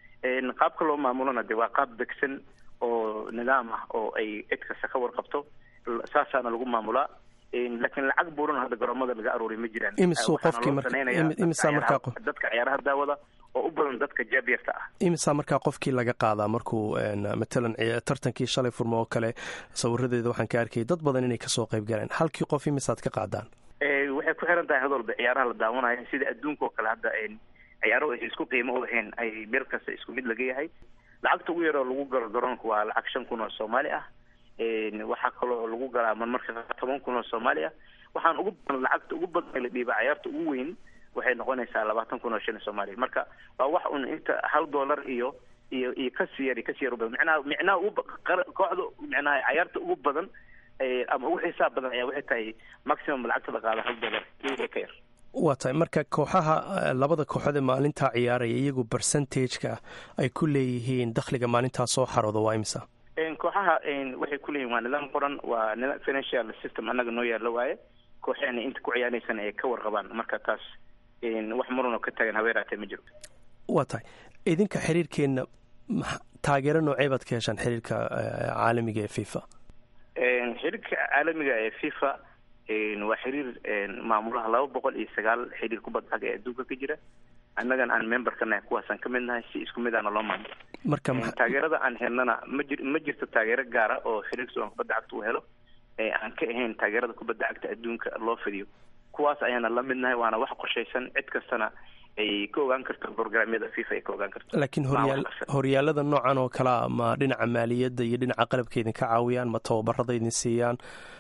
qaabka loo maamulona de waa qaab degsan oo nidaam ah oo ay cid kasta ka warqabto saasaana lagu maamulaa. laakiin lacag buuran hadda garoomada laga aruuriy ma jiraan. imisuu qofkii markaimisa markaa dadka ciyaaraha daawada oo u badan dadka jaabyarta ah. imisaa markaa qofkii laga qaadaa markuu matalan tartankii shalay furmo oo kale sawiradeeda waxaan ka arkayay dad badan inay kasoo qayb galeen. halkii qof imisaad ka qaadaan? waxay ku xiran tahay hadolba ciyaaraha la daawanayo sida adduunka oo kale hadda ciyaaro ay isku qiimo u ahayn ay meel kasta isku mid laga yahay. lacagta ugu yaroo lagu galo garoonka waa lacag shan kun oo soomaali ah. waxaa kaloo lagu galaa marmarka toban kun oo soomaali ah. waxaan ugu badan lacagta ugu badan la dhiiba ciyaarta ugu weyn waxay noqonaysaa labaatan kun oo shilin soomaaliya. marka waa wax un inta hal dollar iyo iyo iyo kasii yar kasii yar badan micnaha micnaha ugu kooxda micnaha ciyaarta ugu badan ama ugu xisaab badan ayaa waxay tahay maximum lacagta la qaado hal dollar iyo ka yar. waa tahay marka kooxaha labada kooxood ee maalintaa ciyaaraya iyagu percentageka ay ku leeyihiin dakhliga maalintaa soo xarooda waa imisa? kooxaha waxay ku leeyihin waa nidaam qoran waa financial system annaga noo yaalla waaye. kooxeena inta ku ciyaaraysan ay ka warqabaan. marka taas wax marunoo ka taagan habeeraatee ma jiro. waa tahay idinka xiriirkeenna taageero noocee baad ka heshaan xiriirka caalamiga ee fifa? xiriirka caalamiga ee fifa waa xiriir maamulaha laba boqol iyo sagaal xiriir kubadda cagta ee adduunka ka jira. annagan aan member ka nahay kuwaasaan ka mid nahay si isku mid aana loo maamulo. marka taageerada aan helnana ma jir ma jirto taageero gaara oo xiriirka suuqa kubadda cagta uu helo aan ka ahayn taageerada kubadda cagta adduunka loo fidiyo. kuwaas ayaana la mid nahay waana wax qorshaysan cid kastana ay ka ogaan karto programyada fifa ay ka ogaan karto. laakiin horyaal horyaalada noocan oo kalea ma dhinaca maaliyadda iyo dhinaca qalabka idin ka caawiyaan ma tababarada idin siiyaan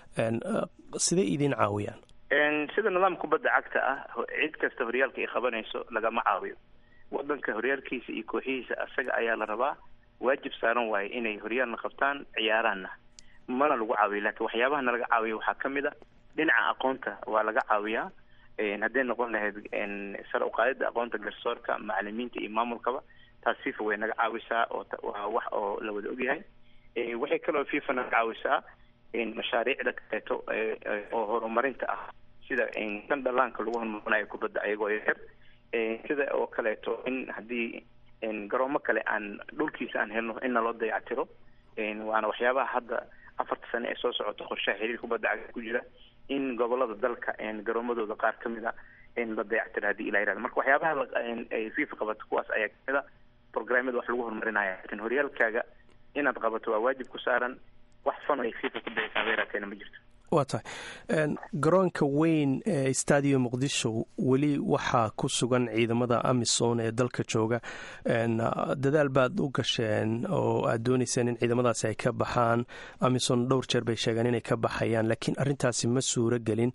siday idin caawiyaan? sida nidaamka kubadda cagta ah cid kasta horyaalka ay qabanayso lagama caawiyo. wadanka horyaalkiisa iyo kooxihiisa asaga ayaa la rabaa. waajib saaran waaye inay horyaalna qabtaan ciyaaraanna mana lagu caawiyo. laakiin waxyaabaha nalaga caawiyo waxaa ka mid a dhinaca aqoonta waa laga caawiyaa. hadday noqon lahayd sare uqaadida aqoonta garsoorka macalimiinta iyo maamulkaba taas fifa way naga caawisaa oo waa wax oo la wada ogyahay. waxay kaloo fifa naga caawisaa mashaariicda kaleeto oo horumarinta ah sida kan dhalaanka lagu horumarinayo kubadda ayagoo yar. sida oo kaleeto in haddii garoomo kale aan dhulkiisa aan helno in naloo dayactiro. waana waxyaabaha hadda afarta sane ee soo socota qorshaha xiriir kubadda cagta ku jira in gobolada dalka garoomadooda qaar ka mid a la dayactiro haddii ilaa yirahdo. marka waxyaabaha ay fifa qabato kuwaas ayaa kamid a programyada wax lagu horumarinaya. laakiin horyaalkaaga inaad qabato waa waajib ku saaran. wax fan ay fifa ku dayaysaa weerarkeena ma jirto. waa tahay garoonka weyn ee stadium muqdisho weli waxaa ku sugan ciidamada amisom ee dalka jooga. dadaal baad u gasheen oo aad doonayseen in ciidamadaasi ay ka baxaan. amisom dhowr jeer bay sheegeen inay ka baxayaan laakiin arrintaasi ma suuro gelin.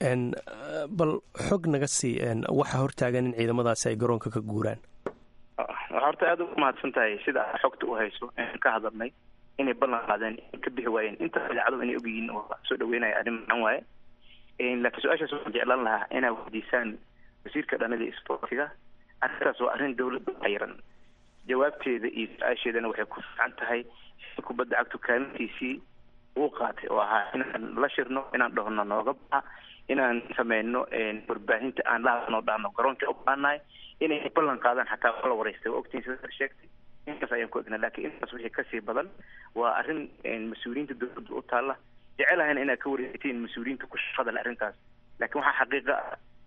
bal xog naga sii waxaa hortaagan in ciidamadaasi ay garoonka ka guuraan? waxaa horta aada ugu mahadsan tahay sida aad xogta u hayso aan ka hadalnay inay ballan qaadeen in ka bixi waayeen inta idaacadu inay ogyihiin oo soo dhaweynaya arrin macaan waaye. laakiin su-aashaas waxaan jeclaan lahaa inaa weydiisaan wasiirka dhanida isboortiga. arrintaas waa arrin dawladda xayiran. jawaabteeda iyo su-aasheedana waxay ku fiican tahay kubadda cagtu kaalintiisii uu qaatay oo ahaa inaan la shirno inaan dhahno nooga baxa inaan sameyno warbaahinta aan lahanoo dhahno garoonka u baanahay inay ballan qaadaan xataa la wareystay waa ogtiin sida sheegtay. intaas ayaan ku egnaa laakiin intaas wixii kasii badan waa arrin mas-uuliyiinta dawladda u taalla. jecelahan inaad ka wareegtiin mas-uuliyiinta ku shaqada le arrintaas. laakiin waxaa xaqiiqa ah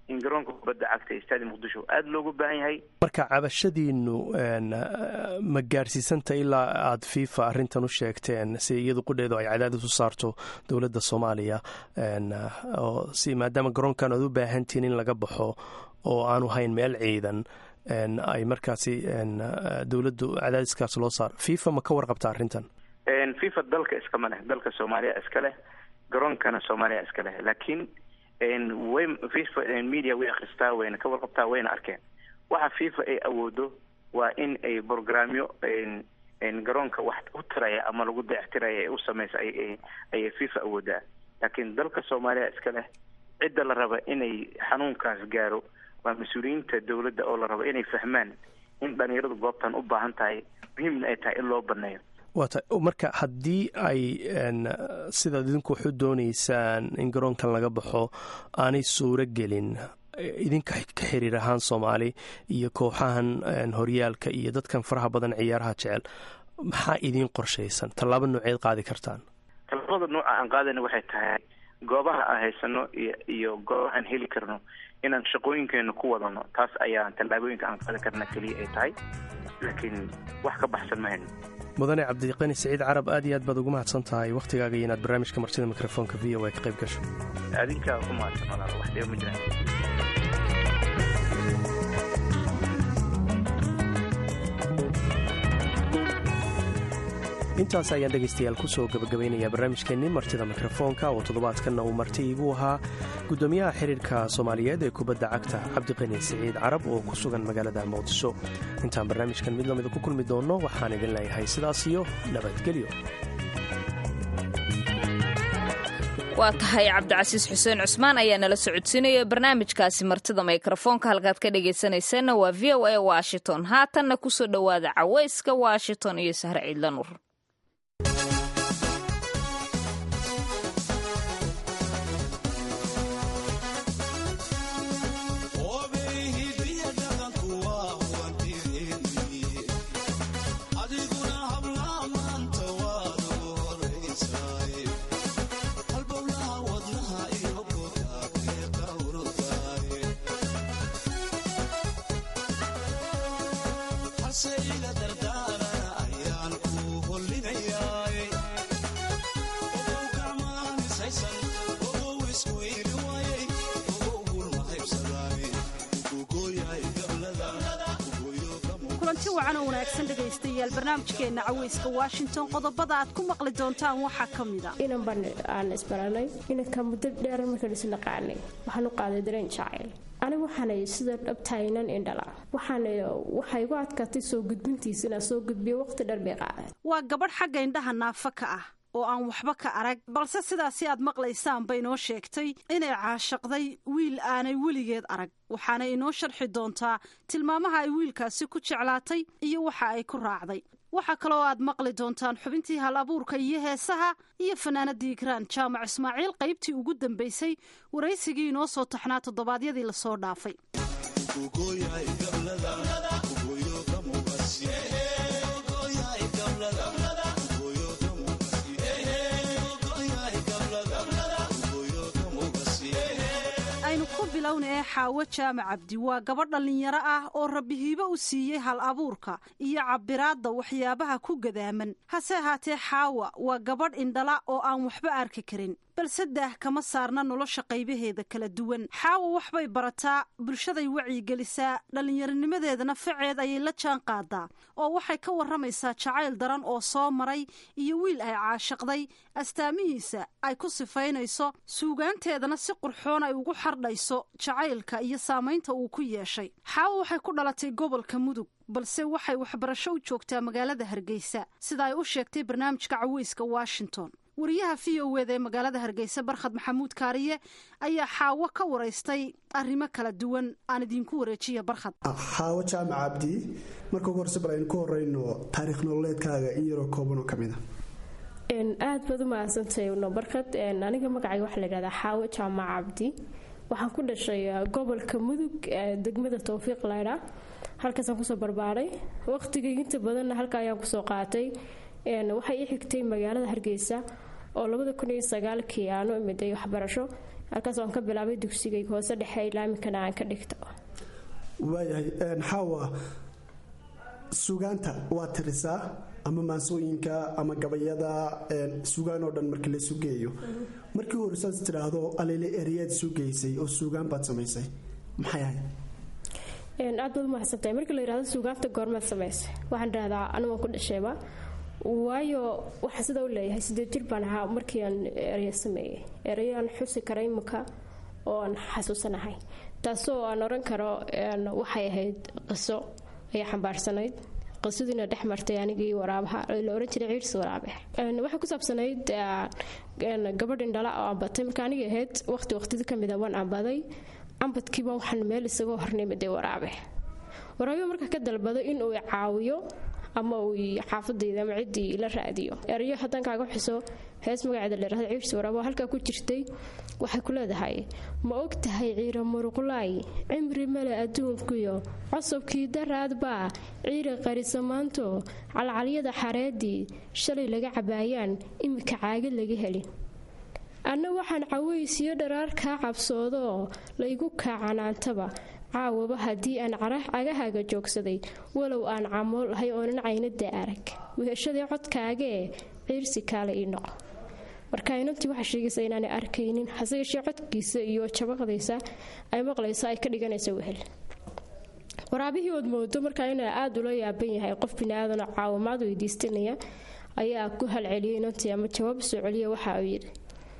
in garoonka kubadda cagta ee staadi muqdisho aada loogu baahan yahay. marka cabashadiinu ma gaarsiisanta ilaa aada fifa arrintan u sheegteen si iyadu qudheedu ay cadaadis u saarto dowladda soomaaliya oo si maadaama garoonkan aad u baahantihiin in laga baxo oo aanu hayn meel ciidan ay markaasi dowladdu cadaadiskaas loo saaro. fifa ma ka warqabta arrintan? fifa dalka iskama leh, dalka soomaaliya iska leh, garoonkana soomaaliya iska leh, laakiin way fifa media way akhristaa, wayna ka warqabtaa, wayna arkeen. waxa fifa ay awoodo waa in ay programyo garoonka wax u tiraya ama lagu dayactiraya ay u samaysa ayay fifa awoodaa. laakiin dalka soomaaliya iska leh, cidda la raba inay xanuunkaas gaaro waa mas-uuliyiinta dowladda oo la rabo inay fahmaan in dhalinyaradu goobtan u baahan tahay, muhiimna ay tahay in loo baneeyo. waata marka haddii ay sidaad idinku waxu doonaysaan in garoonkan laga baxo aanay suuro gelin, idinka ka xiriir ahaan soomaali iyo kooxahan horyaalka iyo dadkan faraha badan ciyaaraha jecel, maxaa idiin qorshaysan? tallaabo nooceed qaadi kartaan? tallaabada nooca aan qaadayna waxay tahay goobaha aan haysano iyo iyo goobaha aan heli karno inaan shaqooyinkeena ku wadano. taas ayaa tallaabooyinka aan qaadi karna keliya ay tahay, laakiin wax ka baxsan mahayno. mudane cabdiqani siciid carab, aad iyo aad baad ugu mahadsan tahay wakhtigaaga iyo inaad barnaamijka martida mikrofoonka v o a ka qayb gasho. adinkaa ku mahadsan walaal, wax dhiba ma jiraan. intaas ayaan dhegaystayaal ku soo gabagabaynayaa barnaamijkeenni martida mikrofoonka oo toddobaadkanna uu marti iigu ahaa guddoomiyaha xiriirka soomaaliyeed ee kubadda cagta cabdiqani siciid carab oo ku sugan magaalada muqdisho. intaan barnaamijkan mid lamida ku kulmi doonno waxaan idin leeyahay sidaas iyo nabadgelyo. waa tahay cabdicasiis xuseen cusmaan ayaa nala socodsiinaya barnaamijkaasi martida mikrofoonka. halkaad ka dhegaysanaysaanna waa v o a washington. haatanna kusoo dhowaada cawayska washington iyo sahre ciidla nuur. wanaagsan dhegaystayaal barnaamijkeena cawayska Washington qodobada aad ku maqli doontaan waxa kamida inaan ban aan isbaranay inaan muddo dheer markaan isla qaanay waxaan u qaaday dareen jacayl anigu waxaan sida dhabtaynan indhala waxaan waxay ugu adkaatay soo gudbintiisana soo gudbiyo waqti dheer bay qaaday. waa gabadh xagga indhaha naafa ka ah oo aan waxba ka arag, balse sidaasi aad maqlaysaan bay noo sheegtay inay caashaqday wiil aanay weligeed arag. waxaana inoo sharxi doontaa tilmaamaha ay wiilkaasi ku jeclaatay iyo waxa ay ku raacday. waxaa kaloo aad maqli doontaan xubintii hal abuurka iyo heesaha iyo fanaanadii ikraan jaamac ismaaciil qaybtii ugu dambaysay waraysigii inoo soo taxnaa toddobaadyadii lasoo dhaafay. ee xaawo jaamac cabdi waa gabadh dhallinyaro ah oo rabbi hiibo u siiyey hal abuurka iyo cabiraadda waxyaabaha ku gadaaman. hase ahaatee xaawa waa gabadh indhala oo aan waxba arki karin, balse daah kama saarna nolosha qaybaheeda kala duwan. xaawa waxbay barataa, bulshaday wacyigelisaa, dhallinyaronimadeedana faceed ayay la jaan qaadaa oo waxay ka warramaysaa jacayl daran oo soo maray iyo wiil ay caashaqday, astaamihiisa ay ku sifaynayso, suugaanteedana si qurxoon ay ugu xardhayso jacaylka iyo saamaynta uu ku yeeshay. xaawa waxay ku dhalatay gobolka mudug, balse waxay waxbarasho u joogtaa magaalada hargeysa sida ay u sheegtay barnaamijka cawayska Washington. wariyaha v o eda ee magaalada hargeysa barkhad maxamuud kaariye ayaa xaawo ka waraystay arrimo kala duwan. aan idinku wareejiya barkhad. xaawo jaamac cabdi, marka ugu horse bal aynu ku horeyno taariikh nololeedkaaga in yaroo kooban oo ka mid ah. aad baad u mahadsantahay no barkhad. aniga magacayga waxaa la yidhahdaa xaawo jaamac cabdi, waxaan ku dhashay gobolka mudug degmada towfiiq laydha. halkaasaan kusoo barbaaray, waqtigayga inta badanna halka ayaan kusoo qaatay. waxay i xigtay magaalada hargeysa oo labada kun iyo sagaalkii aanu imiday waxbarasho. halkaas waan ka bilaabay dugsigayga hoose dhexe ilaa iminkana aan ka dhigto. waayahay xaawa sugaanta waa tirisaa ama maansooyinka ama gabayada sugaan oo dhan markii la sugeeyo markii hore saas tiraahdo alele ereyaad sugeysay oo sugaan baad samaysay maxay ahayd? aad baad umahadsantahay. markii la yidhahdo sugaanta goormaad samaysay waxaan dhahdaa anigu waan ku dhashayba, waayo waxaa sidaa u leeyahay sideed jir baan ahaa markii aan ereya sameeyey. ereyaan xusi kara imika oo aan xasuusanahay, taasoo aan oran karo waxay ahayd qiso ay xambaarsanayd. qisadiina dhex martay anigii waraabaha la oran jiray ciirsi waraabe. waxay ku saabsanayd gabadh indhala oo ambatay. marka anigii ahayd waqti waqtidii ka mid a waan ambaday. ambadkiiba waxaan meel isagoo hornimiday waraabe. waraabe marka ka dalbaday in uu caawiyo ama uu xaafadayda ama ciddii la raadiyo. erayo haddaan kaaga xuso hees magaceeda la yidhahdo ciirsi waraabe oo halkaa ku jirtay waxay ku leedahay: ma og tahay ciira muruqlaay cimri male adduunkuyo cosubkii daraad baa ciira qarisamaanto calcalyada xareedii shalay laga cabaayaan imika caagid laga helin. anna waxaan cawaysiyo dharaar kaa cabsoodoo laygu kaacanaantaba caawaba haddii aan cagahaaga joogsaday walow aan camool ahay oonan caynada arag weheshadii codkaagee ciirsi kaale ii noqo. marka inantii waxaa sheegaysa inaanay arkaynin, hase yeeshee codkiisa iyo jabaqdiisa ay maqlayso ay ka dhiganaysa wehel. waraabihii ood moodo markaa inaa aada ula yaaban yahay qof biniaadan oo caawimaad weydiistanaya ayaa ku halceliyay inantii ama jawaab soo celiya. waxa uu yidhi: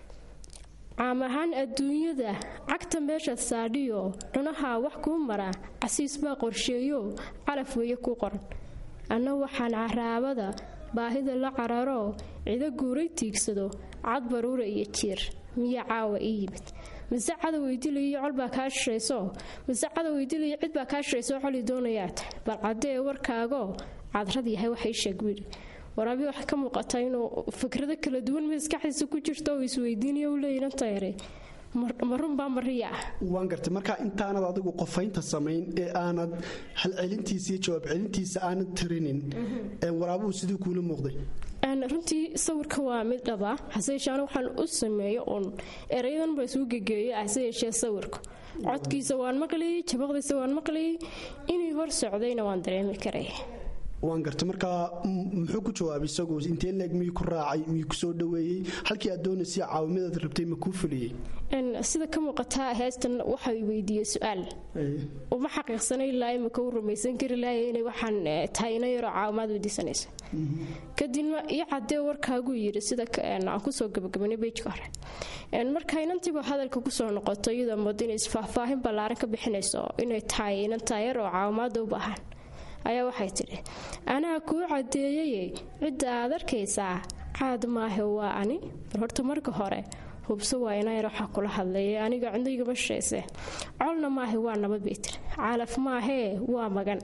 caam ahaan adduunyada cagta meeshaad saadhiyo cunahaa wax kuu mara casiis baa qorsheeyo calaf weeye ku qoran. anna waxaan caraabada baahida la cararo cido guuray tiigsado cad baruura iyo jiir miya caawa ii yimid. mise cadow weydilayo colbaa kaa shirayso mise cadow weydilayo cid baa kaa shirayso coli doonayaad bal caddee warkaago cadrad yahay waxay sheeg wiil. waraabi waxaa ka muuqata inuu fikrado kala duwan maskaxdiisa ku jirto oo isweydiinayo u leeyahay tayre marunbaa mariya ah. waan gartay marka intaanad adigu qofaynta samayn ee aanad halcelintiisa iyo jawaab celintiisa aanad tirinin waraabuhu sidii kuula muuqday? runtii sawirka waa mid dhaba, hase yeeshee waxaan u sameeyo uun erayadan baa isugu gegeeyay. hase yeeshee sawirka codkiisa waan maqliyey, jabaqdiisa waan maqliyey, inay hor socdayna waan dareemi karay. waan gartay markaa muxuu ku jawaabay isagu? intee leeg miyuu ku raacay, miyuu ku soo dhaweeyey? halkii aad doonaysay caawimadeed rabtay ma kuu fuliyey? sida ka muuqataa heestan waxa uu weydiiyey su-aal uma xaqiiqsanay ilaa imika u rumaysan kari laaya inay waxaan tahay ina yaroo caawimaad weydiisanaysa. kadibna ii caddee warkaagu yidhi sida aan kusoo gabagabanay beejka hore. marka inantiiba hadalka kusoo noqoto iyadoo mooda inay isfaahfaahin ballaaran ka bixinayso inay tahay inan taayar oo caawimaada u baahan ayaa waxay tidhi: anaa kuu caddeeyay cidda aad arkaysaa caad maahe waa ani. bar horta marka hore hubso waa inayar waxaa kula hadlaya aniga cindayga shayse colna maahe waa nabad bay tiri, calaf maahee waa magan.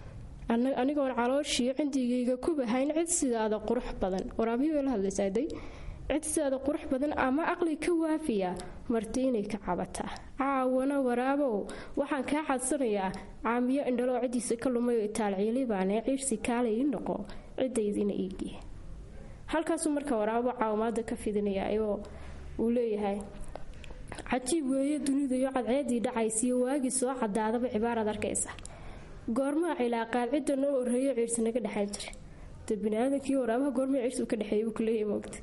anigoon calooshiyo cindigayga ku bahayn cid sidaada qurux badan. waraabihii la hadlaysaaday cid sidaada qurux badan ama aqli ka waafiya marti inay ka cabataa. caawana waraabow waxaan kaa cadsanayaa caamiyo indhaloo ciddiisa ka lumay oo itaalciilibaane ciirsi kaale ii noqo ciddaydiina iigiye. halkaasuu marka waraabo caawimaada ka fidinaya ayoo uu leeyahay: cajiib weeye dunidayo cadceedii dhacaysiyo waagii soo cadaadaba cibaaraad arkaysa. goormaa cilaaqaad cidda noo horreeyo ciirsi naga dhexayn jira. de biniaadankii waraabaha goormaa ciirsi u ka dhexeeyay buu kuleeyahay moogta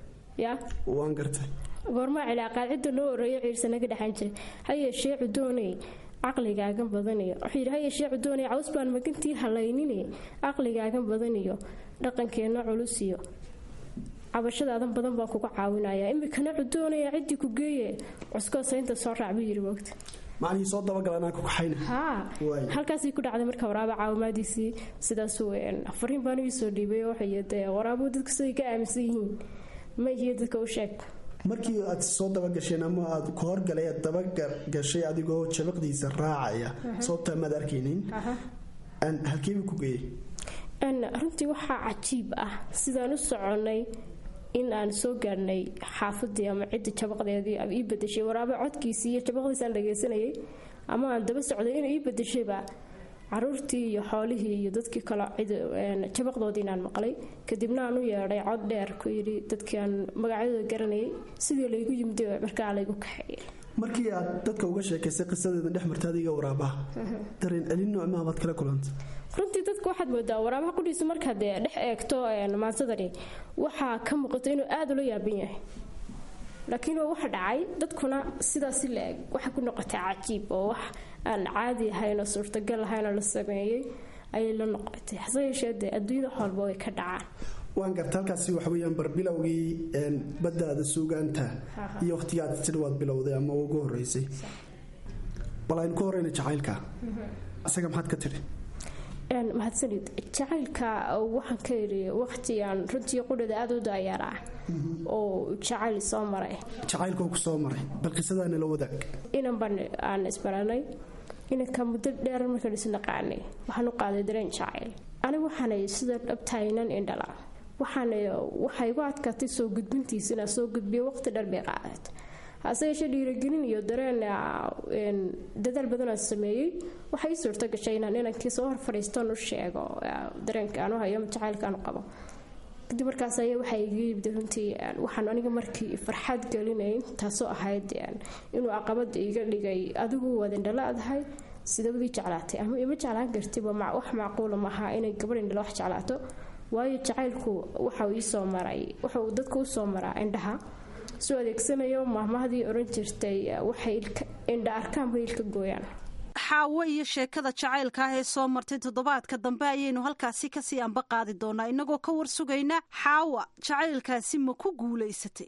ya waan gartay. goormaa cilaaqaad cidda noo horreeyo ciirsi naga dhexayn jira. ha yeeshee cudoonay caqligaagan badaniyo wuxuu yidhi: ha yeeshee cudoonay caws baan magantii halaynine caqligaagan badaniyo dhaqankeenna culus iyo cabashadaadan badan baan kuga caawinaya. imikana cudoonaya ciddii ku geeye cuskoosaynta soo raac buu yidhi moogta. macnihii soo dabagalanaa ku kaxayna. haa halkaasii ku dhacday marka waraaba caawimaadiisii sidaas weyn fariin baan ii soo dhiibay oo waxay de waraabu dadku siday ka aaminsan yihiin ma iyo dadka u sheeg. markii aad soo dabagasheen ama aad ku horgalay aad dabagashay adigoo jabaqdiisa raacaya sababta maad arkaynin halkeebuu ku geeyey? runtii waxaa cajiib ah sidaan u soconay in aan soo gaarnay xaafadii ama cidda jabaqdeedii ii badashay. waraaba codkiisii iyo jabaqdiisaan dhagaysanayay ama aan daba socday inuu ii badashayba caruurtii iyo xoolihii iyo dadkii kale jabaqdoodii inaan maqlay kadibna aan u yeedhay cod dheer ku yidhi dadkii aan magacyadooda garanayay sidii laygu yimid markaa laygu kaxeeyay markii aad dadka uga sheekaysay qisadeeda dhex marta adiga waraabaha dareen celin noocmaa baad kala kulantay runtii dadka waxaad moodaa waraabaha qudhiisa markaad dhex eegto maantadani waxaa ka muuqata inuu aada ula yaaban yahay laakiin waxa dhacay dadkuna sidaasi la eg waxay ku noqotay cajiib oo wax aan caadi ahayn oo suurtagal ahayn oo la sameeyey ayay la noqotay hase yeeshee dee adduunyada xoolba way ka dhacaan waan garta halkaasi waxa weeyaan barbilowgii baddaada suugaanta iyo waqtigaad sida waad bilowday ama ugu horreysay bal aynu ku horeyna jacaylka isaga maxaad ka tiri mahadsanid jacaylka waxaan ka yidhi waqtigan runtii qudhada aada u daayaar ah oo jacayl soo maray jacaylka ku soo maray bal qisadaana la wadaag inan baan aan isbaranay inanka muddo dheer markaan isnaqaanay waxaan u qaaday dareen jacayl anigu waxaanay sida dhabtaynan indhala waxaan waxay igu adkaatay soo gudbintiisa inaan soo gudbiyo waqti dheer bay qaadatay hase yeeshee dhiirigelin iyo dareen dadaal badan aan sameeyey waxay ii suurta gashay inaan inankii soo hor fadhiistoon u sheego dareenka aan u hayo jacaylka aan u qabo kadib markaas ayaa waxay iga yimid runtii waxaan aniga markii farxad gelinayn taasoo ahayd inuu caqabad iga dhigay adigu waad indhala-dahay sidabadii jeclaatay ama ima jeclaan kartiba wax macquula maaha inay gabadh indhala wax jeclaato waayo jacaylku waxau ii soo maray waxauu dadka u soo maraa indhaha soo adeegsanayo maahmahdii oran jirtay waxay indha arkaan bay ilka gooyaan xaawo iyo sheekada jacaylka ah ee soo martay toddobaadka dambe ayaynu halkaasi kasii anba qaadi doonaa inagoo ka war sugayna xaawa jacaylkaasi ma ku guulaysatay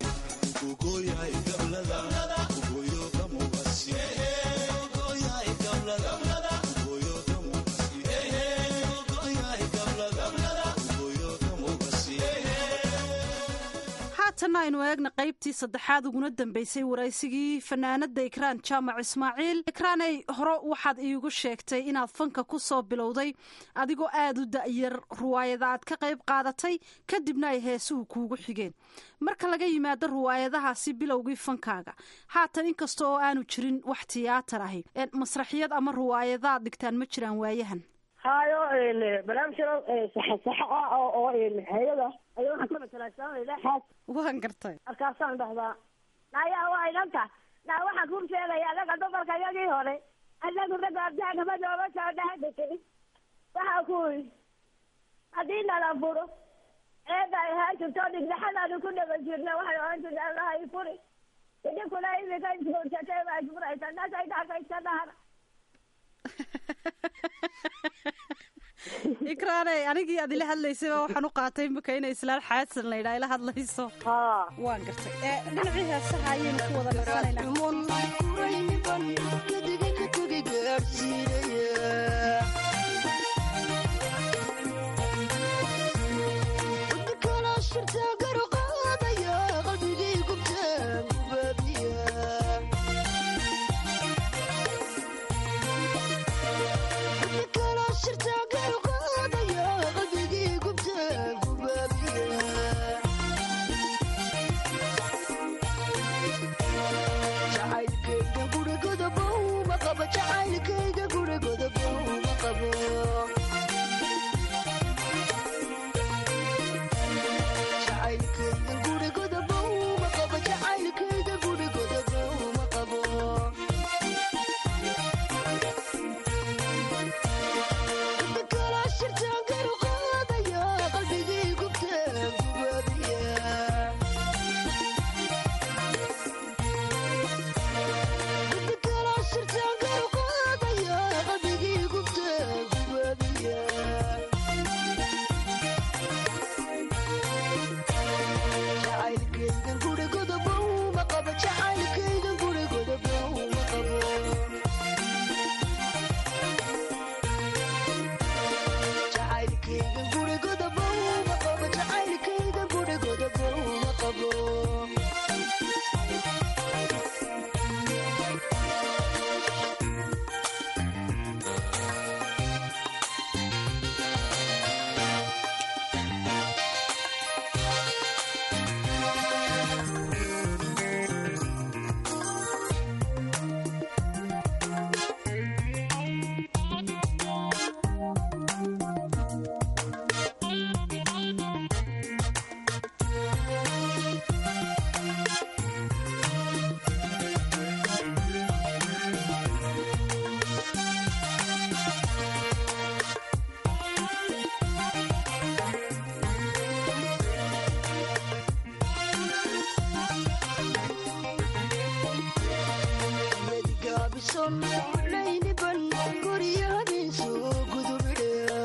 haatan aynu eegna qaybtii saddexaad uguna dambeysay waraysigii fanaanada ikraan jaamac ismaaciil ikraanay hore waxaad iigu sheegtay inaad fanka ku soo bilowday adigoo aada u da'yar ruwaayada aad ka qayb qaadatay kadibna ay heesuhu kuugu xigeen marka laga yimaado ruwaayadahaasi bilowgii fankaaga haatan inkasta oo aanu jirin wax tiyaatar ahi masraxiyad ama ruwaayadaad dhigtaan ma jiraan waayahan hayo barnaamijyada saxasaxa ah oo hay-ada ayaa waxaan ka matalaasanaxaas waan gartay markaasaan dhahdaa nayaa waa idanta naa waxaan kuu sheegaya anaga dumarka iyagii hore anagu ragga abdaagama nooga soo dhahadakay waxaa ku ii haddii nala furo eeda ay ahaan jirto dhigdaxadaanu ku dhaba jirna waxay ohan jirta allaha i furi idinkuna imika isguursatay baa isfuraysa naasay dhakayska dhahana ikraaney anigii aad ila hadlaysayba waxaan u qaatay imika inay islaan xaadsan laydhaa ila hadlayso waan gartay dhinacii heesaha ayaynu ku wada jacaylkayga gurigoda bow ma qaba jacaylkayga gurigoda bow bison layniban guryahabiisu gudubidhea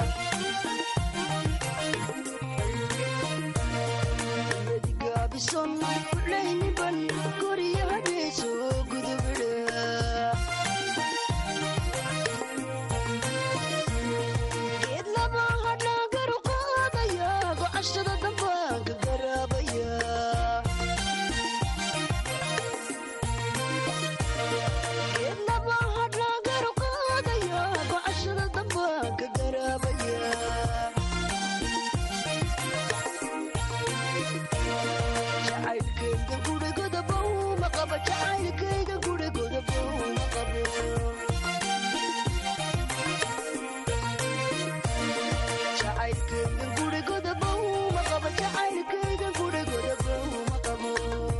bison layniban guryahabiisu gudubidhea geed laba hadha garu qaadaya gocashada dambaanka garaabaya geed laba hadha garu qaadaya gocashada dambaanka garaabaya jacaylkayga gurigoda bawma qabo jacaylkayga gurigoda bawma qabo jacaylkayga gurigoda bawma qabo jacaylkayga gurigoda bawma qabo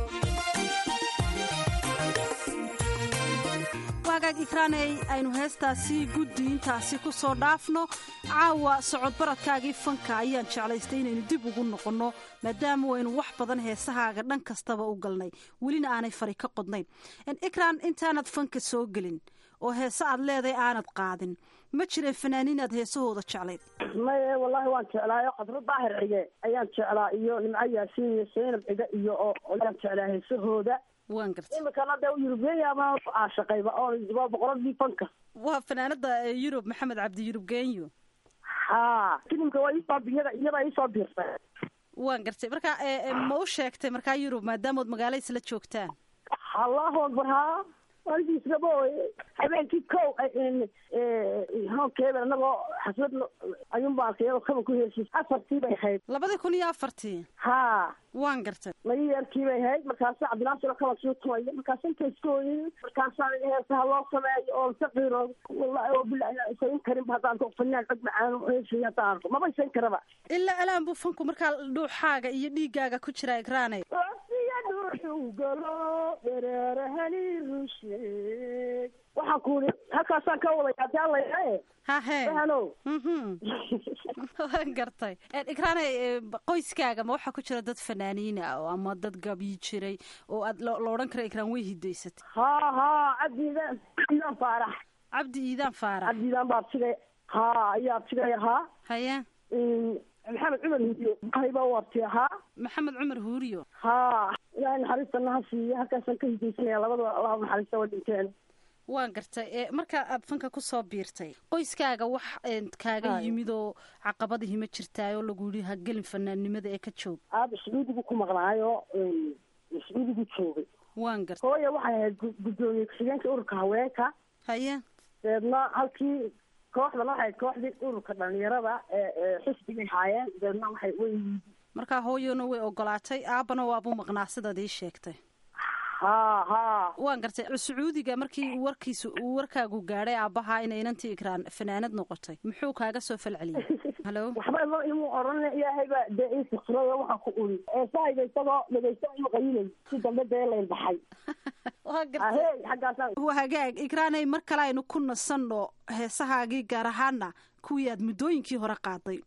waagaag ikraaney aynu heestaasi guddi intaasi ku soo dhaafno caawa socod baradkaagii fanka ayaan jeclaystay inaynu dib ugu noqonno maadaama waynu wax badan heesahaaga dhan kastaba u galnay welina aanay fari ka qodnayn ikraan intaanad fanka soo gelin oo heese aad leedahay aanad qaadin ma jireen fanaaniin aad heesahooda jeclayd maye wallaahi waan jeclaayo qadro daahir cige ayaan jeclaa iyo nimco yaasiin iyo saynab cige iyo ayaan jeclaa heesahooda waan gartay imikana dee yurubgeeyaama caashaqayba oo boqoradii fanka waa fanaanada yurub maxamed cabdi yurub geenyo ha filimka waa iisoo iyada iyada iisoo biirtay waan gartay marka ma u sheegtay markaa yurub maadaamood magaalo isla joogtaan allahu akbar ha waalkiisgabo habeenkii kow hoonkeeda anagoo xasbad ayuun baan arkay iyadoo kaba ku heesay afartii bay ahayd labadii kun iyo afartii ha waan gartay layayeerkii bay ahayd markaasa cabdinaasir kaba soo tumaya markaasa intayskooyin markaasaa heesaha loo sameeyo oo saqiiro wallahi oo bilahi inaan isayn karinba haddaan ko fanaan cod macaano heesay haddaan arko maba isayn karaba ilaa alaan buu fanku markaa dhuuxaaga iyo dhiigaaga ku jira ikraanay galo dhereerahani rusheeg waxaan ku uri halkaasaan ka wadaya adaalaya hahe halo waan gartay ikraanay qoyskaaga ma waxaa ku jira dad fanaaniina ama dad gabii jiray oo aad la odhan kara ikraan way hidaysatay ha ha cabdi iidaan iidaan faarax cabdi iidaan faarax cabdi iidaan baa abtigay ha ayaa abtigay ahaa haya maxamed cumar huuriyo hayba u abti ahaa maxamed cumar huuriyo ha ilaahay naxariistana ha siiyo halkaasaan ka hidaysanaya labadaba allah naxariista waa dhinteen waan gartay marka aad fanka kusoo biirtay qoyskaaga wax kaaga yimid oo caqabadihi ma jirtaayoo lagu yidhi ha gelin fanaannimada ee ka joog aaba sacuudigu ku maqnaayo sacuudigu joogay waan gartay hooya waxay ahayd guddoomiye ku-xigeenka ururka haweenka haya deedna halkii kooxdan waxay kooxdii ururka dhalinyarada ee xisbigay haayeen deedna waxay way markaa hooyona way ogolaatay aabana waabuu maqnaa sidaad ii sheegtay ha ha waan gartay sacuudiga markii warkiisa uu warkaagu gaadhay aabbahaa inay inantii ikraan fanaanad noqotay muxuu kaaga soo falceliyey halo waxba lo imu oran ilaahayba dee ii fikrada waxaa ku uri eesahayga isagoo dhegaysta imu qayinay si dambe dee layn baxay waa gartay xaggaasaan waa hagaag ikraanay mar kale aynu ku nasanno heesahaagii gaar ahaana kuwii aad muddooyinkii hore qaaday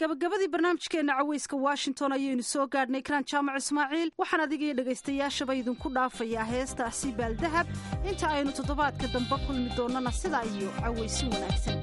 gabagabadii barnaamijkeena caweyska washington ayaynu soo gaadhnay kraan jaamac ismaaciil waxaan adiga iyo dhegaystayaashaba idinku dhaafayaa heestaasi baaldahab inta aynu toddobaadka dambe kulmi doonnana sidaa iyo caweysi wanaagsan.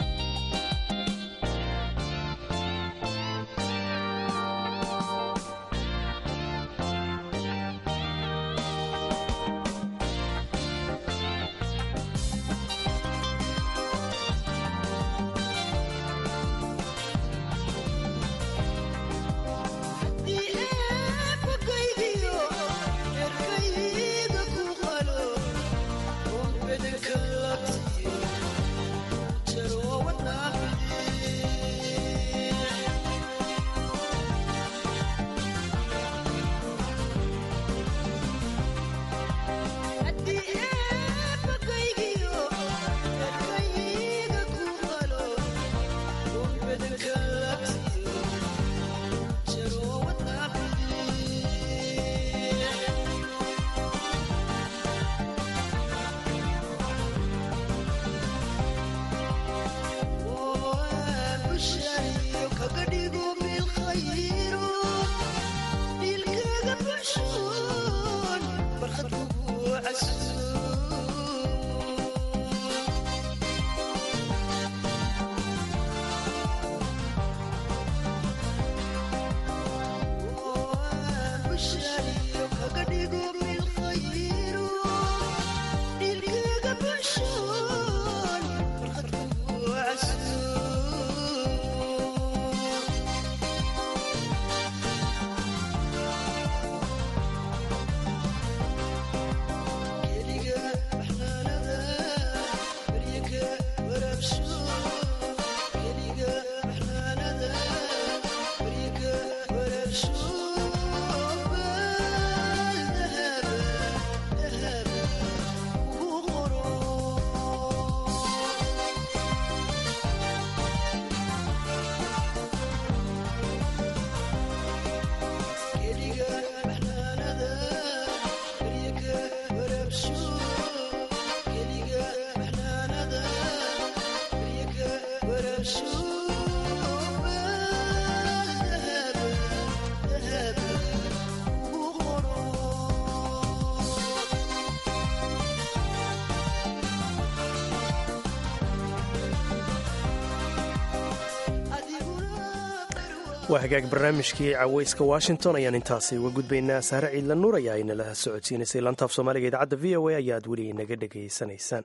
waa hagaag barnaamijkii caweyska washington ayaan intaasi uga gudbaynaa. saare ciidla nuur ayaa inala socodsiinaysay lantaaf soomaaliga idaacadda v o a ayaad weli inaga dhegaysanaysaan.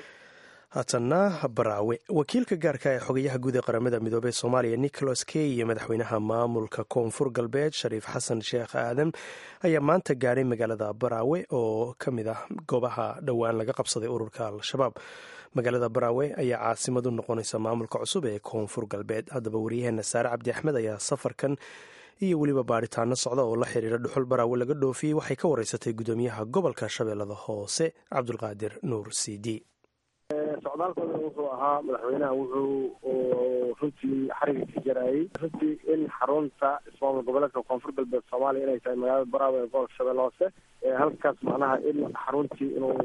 haatanna baraawe wakiilka gaarka ee xogayaha guud ee qaramada midoobey soomaaliya nicholas key iyo madaxweynaha maamulka koonfur galbeed shariif xasan sheekh aadan ayaa maanta gaadhay magaalada baraawe oo ka mid ah goobaha dhowaan laga qabsaday ururka al-shabaab. magaalada baraawe ayaa caasimad u noqonaysa maamulka cusub ee koonfur galbeed. haddaba waryaheena saare cabdi axmed ayaa safarkan iyo weliba baaritaano socda oo la xiriira dhuxul baraawe laga dhoofiyey waxay ka wareysatay gudoomiyaha gobolka shabeellada hoose cabdulqaadir nuur cd. socdaalkooda wuxuu ahaa madaxweynaha wuxuu runtii xariga ka jarayay runtii in xarunta ismaamul goboleedka koonfur galbeed soomaaliya inay tahay magaalada baraawe ee gobolka shabeelle hoose halkaas macnaha in xaruntii inuu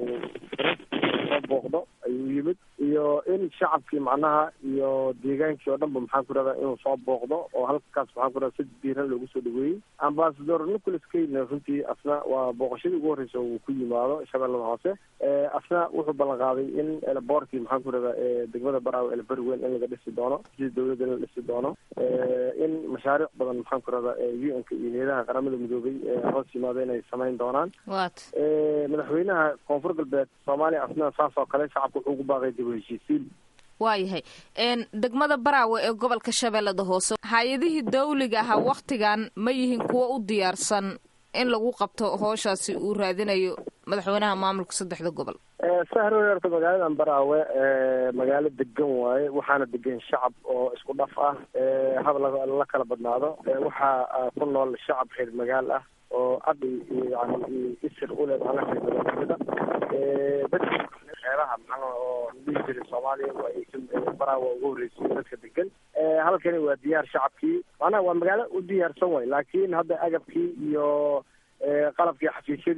soo booqdo ayuu yimid iyo in shacabkii macnaha iyo deegaankii oo dhanba maxaan ku radaa inuu soo booqdo oo halkaas maxaan ku radaa si diiran loogu soo dhaweeyey. ambasador nicholas keyna runtii asna waa booqashadii ugu horreysa uu ku yimaado shabeellada hoose. asna wuxuu ballan qaaday in boorkii maxaan ku radaa degmada baraawe elberi weyn in laga dhisi doono sida dawladda in la dhisi doono in mashaariic badan maxaan ku radaa u n ka iyo hayadaha qaramada midoobay hoos yimaado inay samayn doonaan. madaxweynaha koonfur galbeed soomaaliya asna saas oo kale shacabka wuxuu ugu baaqay dib u heshiisiin. waayahay degmada baraawe ee gobolka shabeellada hoose hay-adihii dawliga ahaa waktigan ma yihiin kuwo u diyaarsan in lagu qabto hooshaasi uu raadinayo madaxweynaha maamulka saddexda gobol? sahro horta magaaladan baraawe magaalo degan waaye waxaana degan shacab oo isku dhaf ah hab la kala badnaado. waxaa ku nool shacab reer magaal ah oo adi yani isir ule alaaamida dadka xeeraha maxaa oo dhihi jiray soomaaliya baraawe ugu horreysay dadka degan. halkani waa diyaar shacabkii macnaha waa magaalo u diyaarsan way laakiin hadda agabkii iyo qalabkii xafiisyadii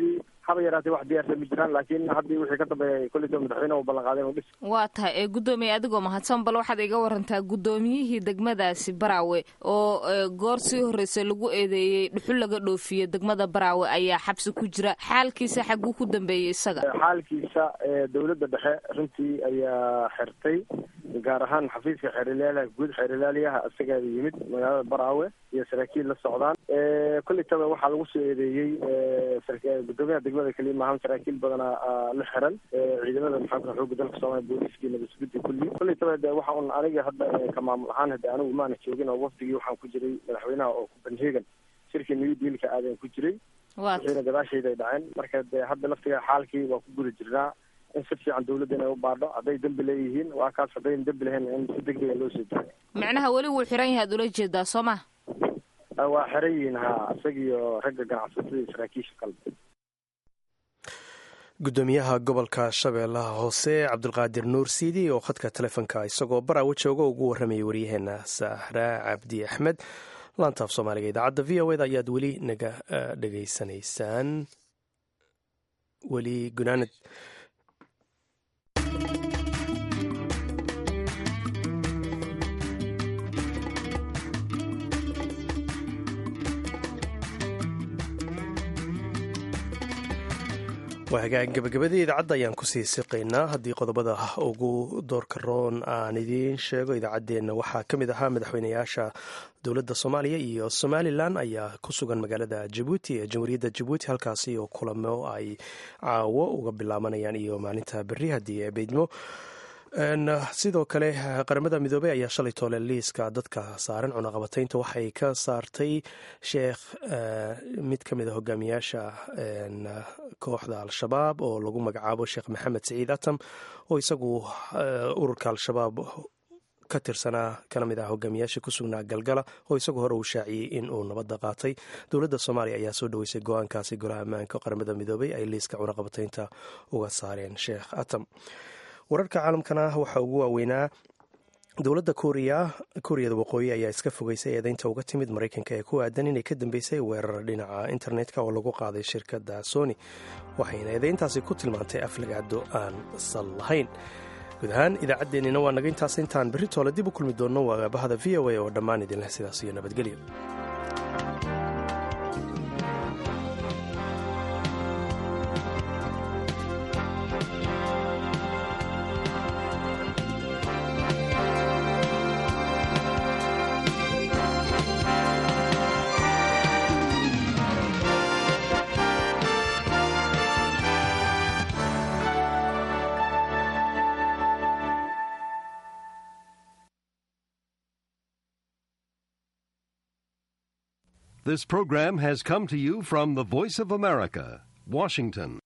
haba yaraatee wax diyaarsan ma jiraan laakiin haddii wixii ka dambeeyay kolleyta madaxweyne uu ballan qaaday inuu dhis waa tahay ee guddoomiye adigoo mahadsan bal waxaad iga warantaa guddoomiyihii degmadaasi Baraawe oo goor sii horreysay lagu eedeeyey dhuxul laga dhoofiye degmada Baraawe ayaa xabsi ku jira xaalkiisa xaguu ku dambeeyey isaga xaalkiisa dowladda dhexe runtii ayaa xirtay gaar ahaan xafiiska xeerlaalaha guud xeerlaalaha asaga yimid magaalada Baraawe iyo saraakiil la socdaan ee kolleytaba waxaa lagu soo eedeeyey saraakiil gudoomiyaha degmada kaliya maahan saraakiil badan la xiran ciidamada maxamed xoogga dalka Soomaaliya booliska iyo nabadgelyada kulli kolleytaba waxa uu aniga hadda ka maamul ahaan hadda anigu ma ana joogin oo wafdigii waxaan ku jiray madaxweynaha oo Copenhagen shirkii New Deal-ka aadan ku jiray waxayna gadaashayda ay dhaceen marka hadda laftiga xaalkii waa ku guda jirnaa in si fiican dawladda inay u baadho hadday dambi leeyihiin waa kaas hadday dambi lahayn in si degdeg loo soo daayo macnaha weli wuu xiran yahay ula jeedaa soo ma waa xiran yihiin ha isagiyo ragga ganacsatada saraakiisha qalbi gudoomiyaha gobolka Shabeellaha Hoose Cabdulqaadir Nuur Siidi oo khadka telefoonka isagoo Baraawe jooga ugu warramay wariyaheena Sahra Cabdi Axmed laanta af Soomaaliga idaacadda V O A ayaad weli naga dhageysanaysaan weli gunaanad waa hagaag gabagabadii idaacadda ayaan kusii siqaynaa haddii qodobada ugu doorka roon aan idiin sheego idaacaddeenna waxaa ka mid ahaa madaxweynayaasha dowladda soomaaliya iyo somalilan ayaa ku sugan magaalada jabuuti ee jamhuuriyadda jabuuti halkaasi oo kulamo ay caawo uga bilaabanayaan iyo maalinta berri haddii ee beydmo sidoo kale qaramada midoobey ayaa shalay toole liiska dadka saaran cunaqabataynta waxay ka saartay sheekh mid ka mid a hogaamiyaasha kooxda al-shabaab oo lagu magacaabo sheekh maxamed saciid atam oo isagu ururka al-shabaab ka tirsanaa kana mid ah hogaamiyaasha ku sugnaa galgala oo isagu hore uu shaaciyey in uu nabadda qaatay dowladda soomaaliya ayaa soo dhaweysay go-aankaasi golaha ammaanka qaramada midoobey ay liiska cunaqabataynta uga saareen sheekh atam wararka caalamkana waxaa ugu waaweynaa dowladda kuuriya kuuriyada waqooyi ayaa iska fogeysay eedeynta uga timid maraykanka ee ku aadan inay ka dambeysay weerar dhinaca internetka oo lagu qaaday shirkadda sony waxayna eedeyntaasi ku tilmaantay aflagaado aan sal lahayn guud ahaan idaacaddeenina waa naga intaas intaan berri toole dib u kulmi doonno waabahada v o a oo dhammaan idinleh sidaas iyo nabadgelyo This program has come to you from the Voice of America, Washington.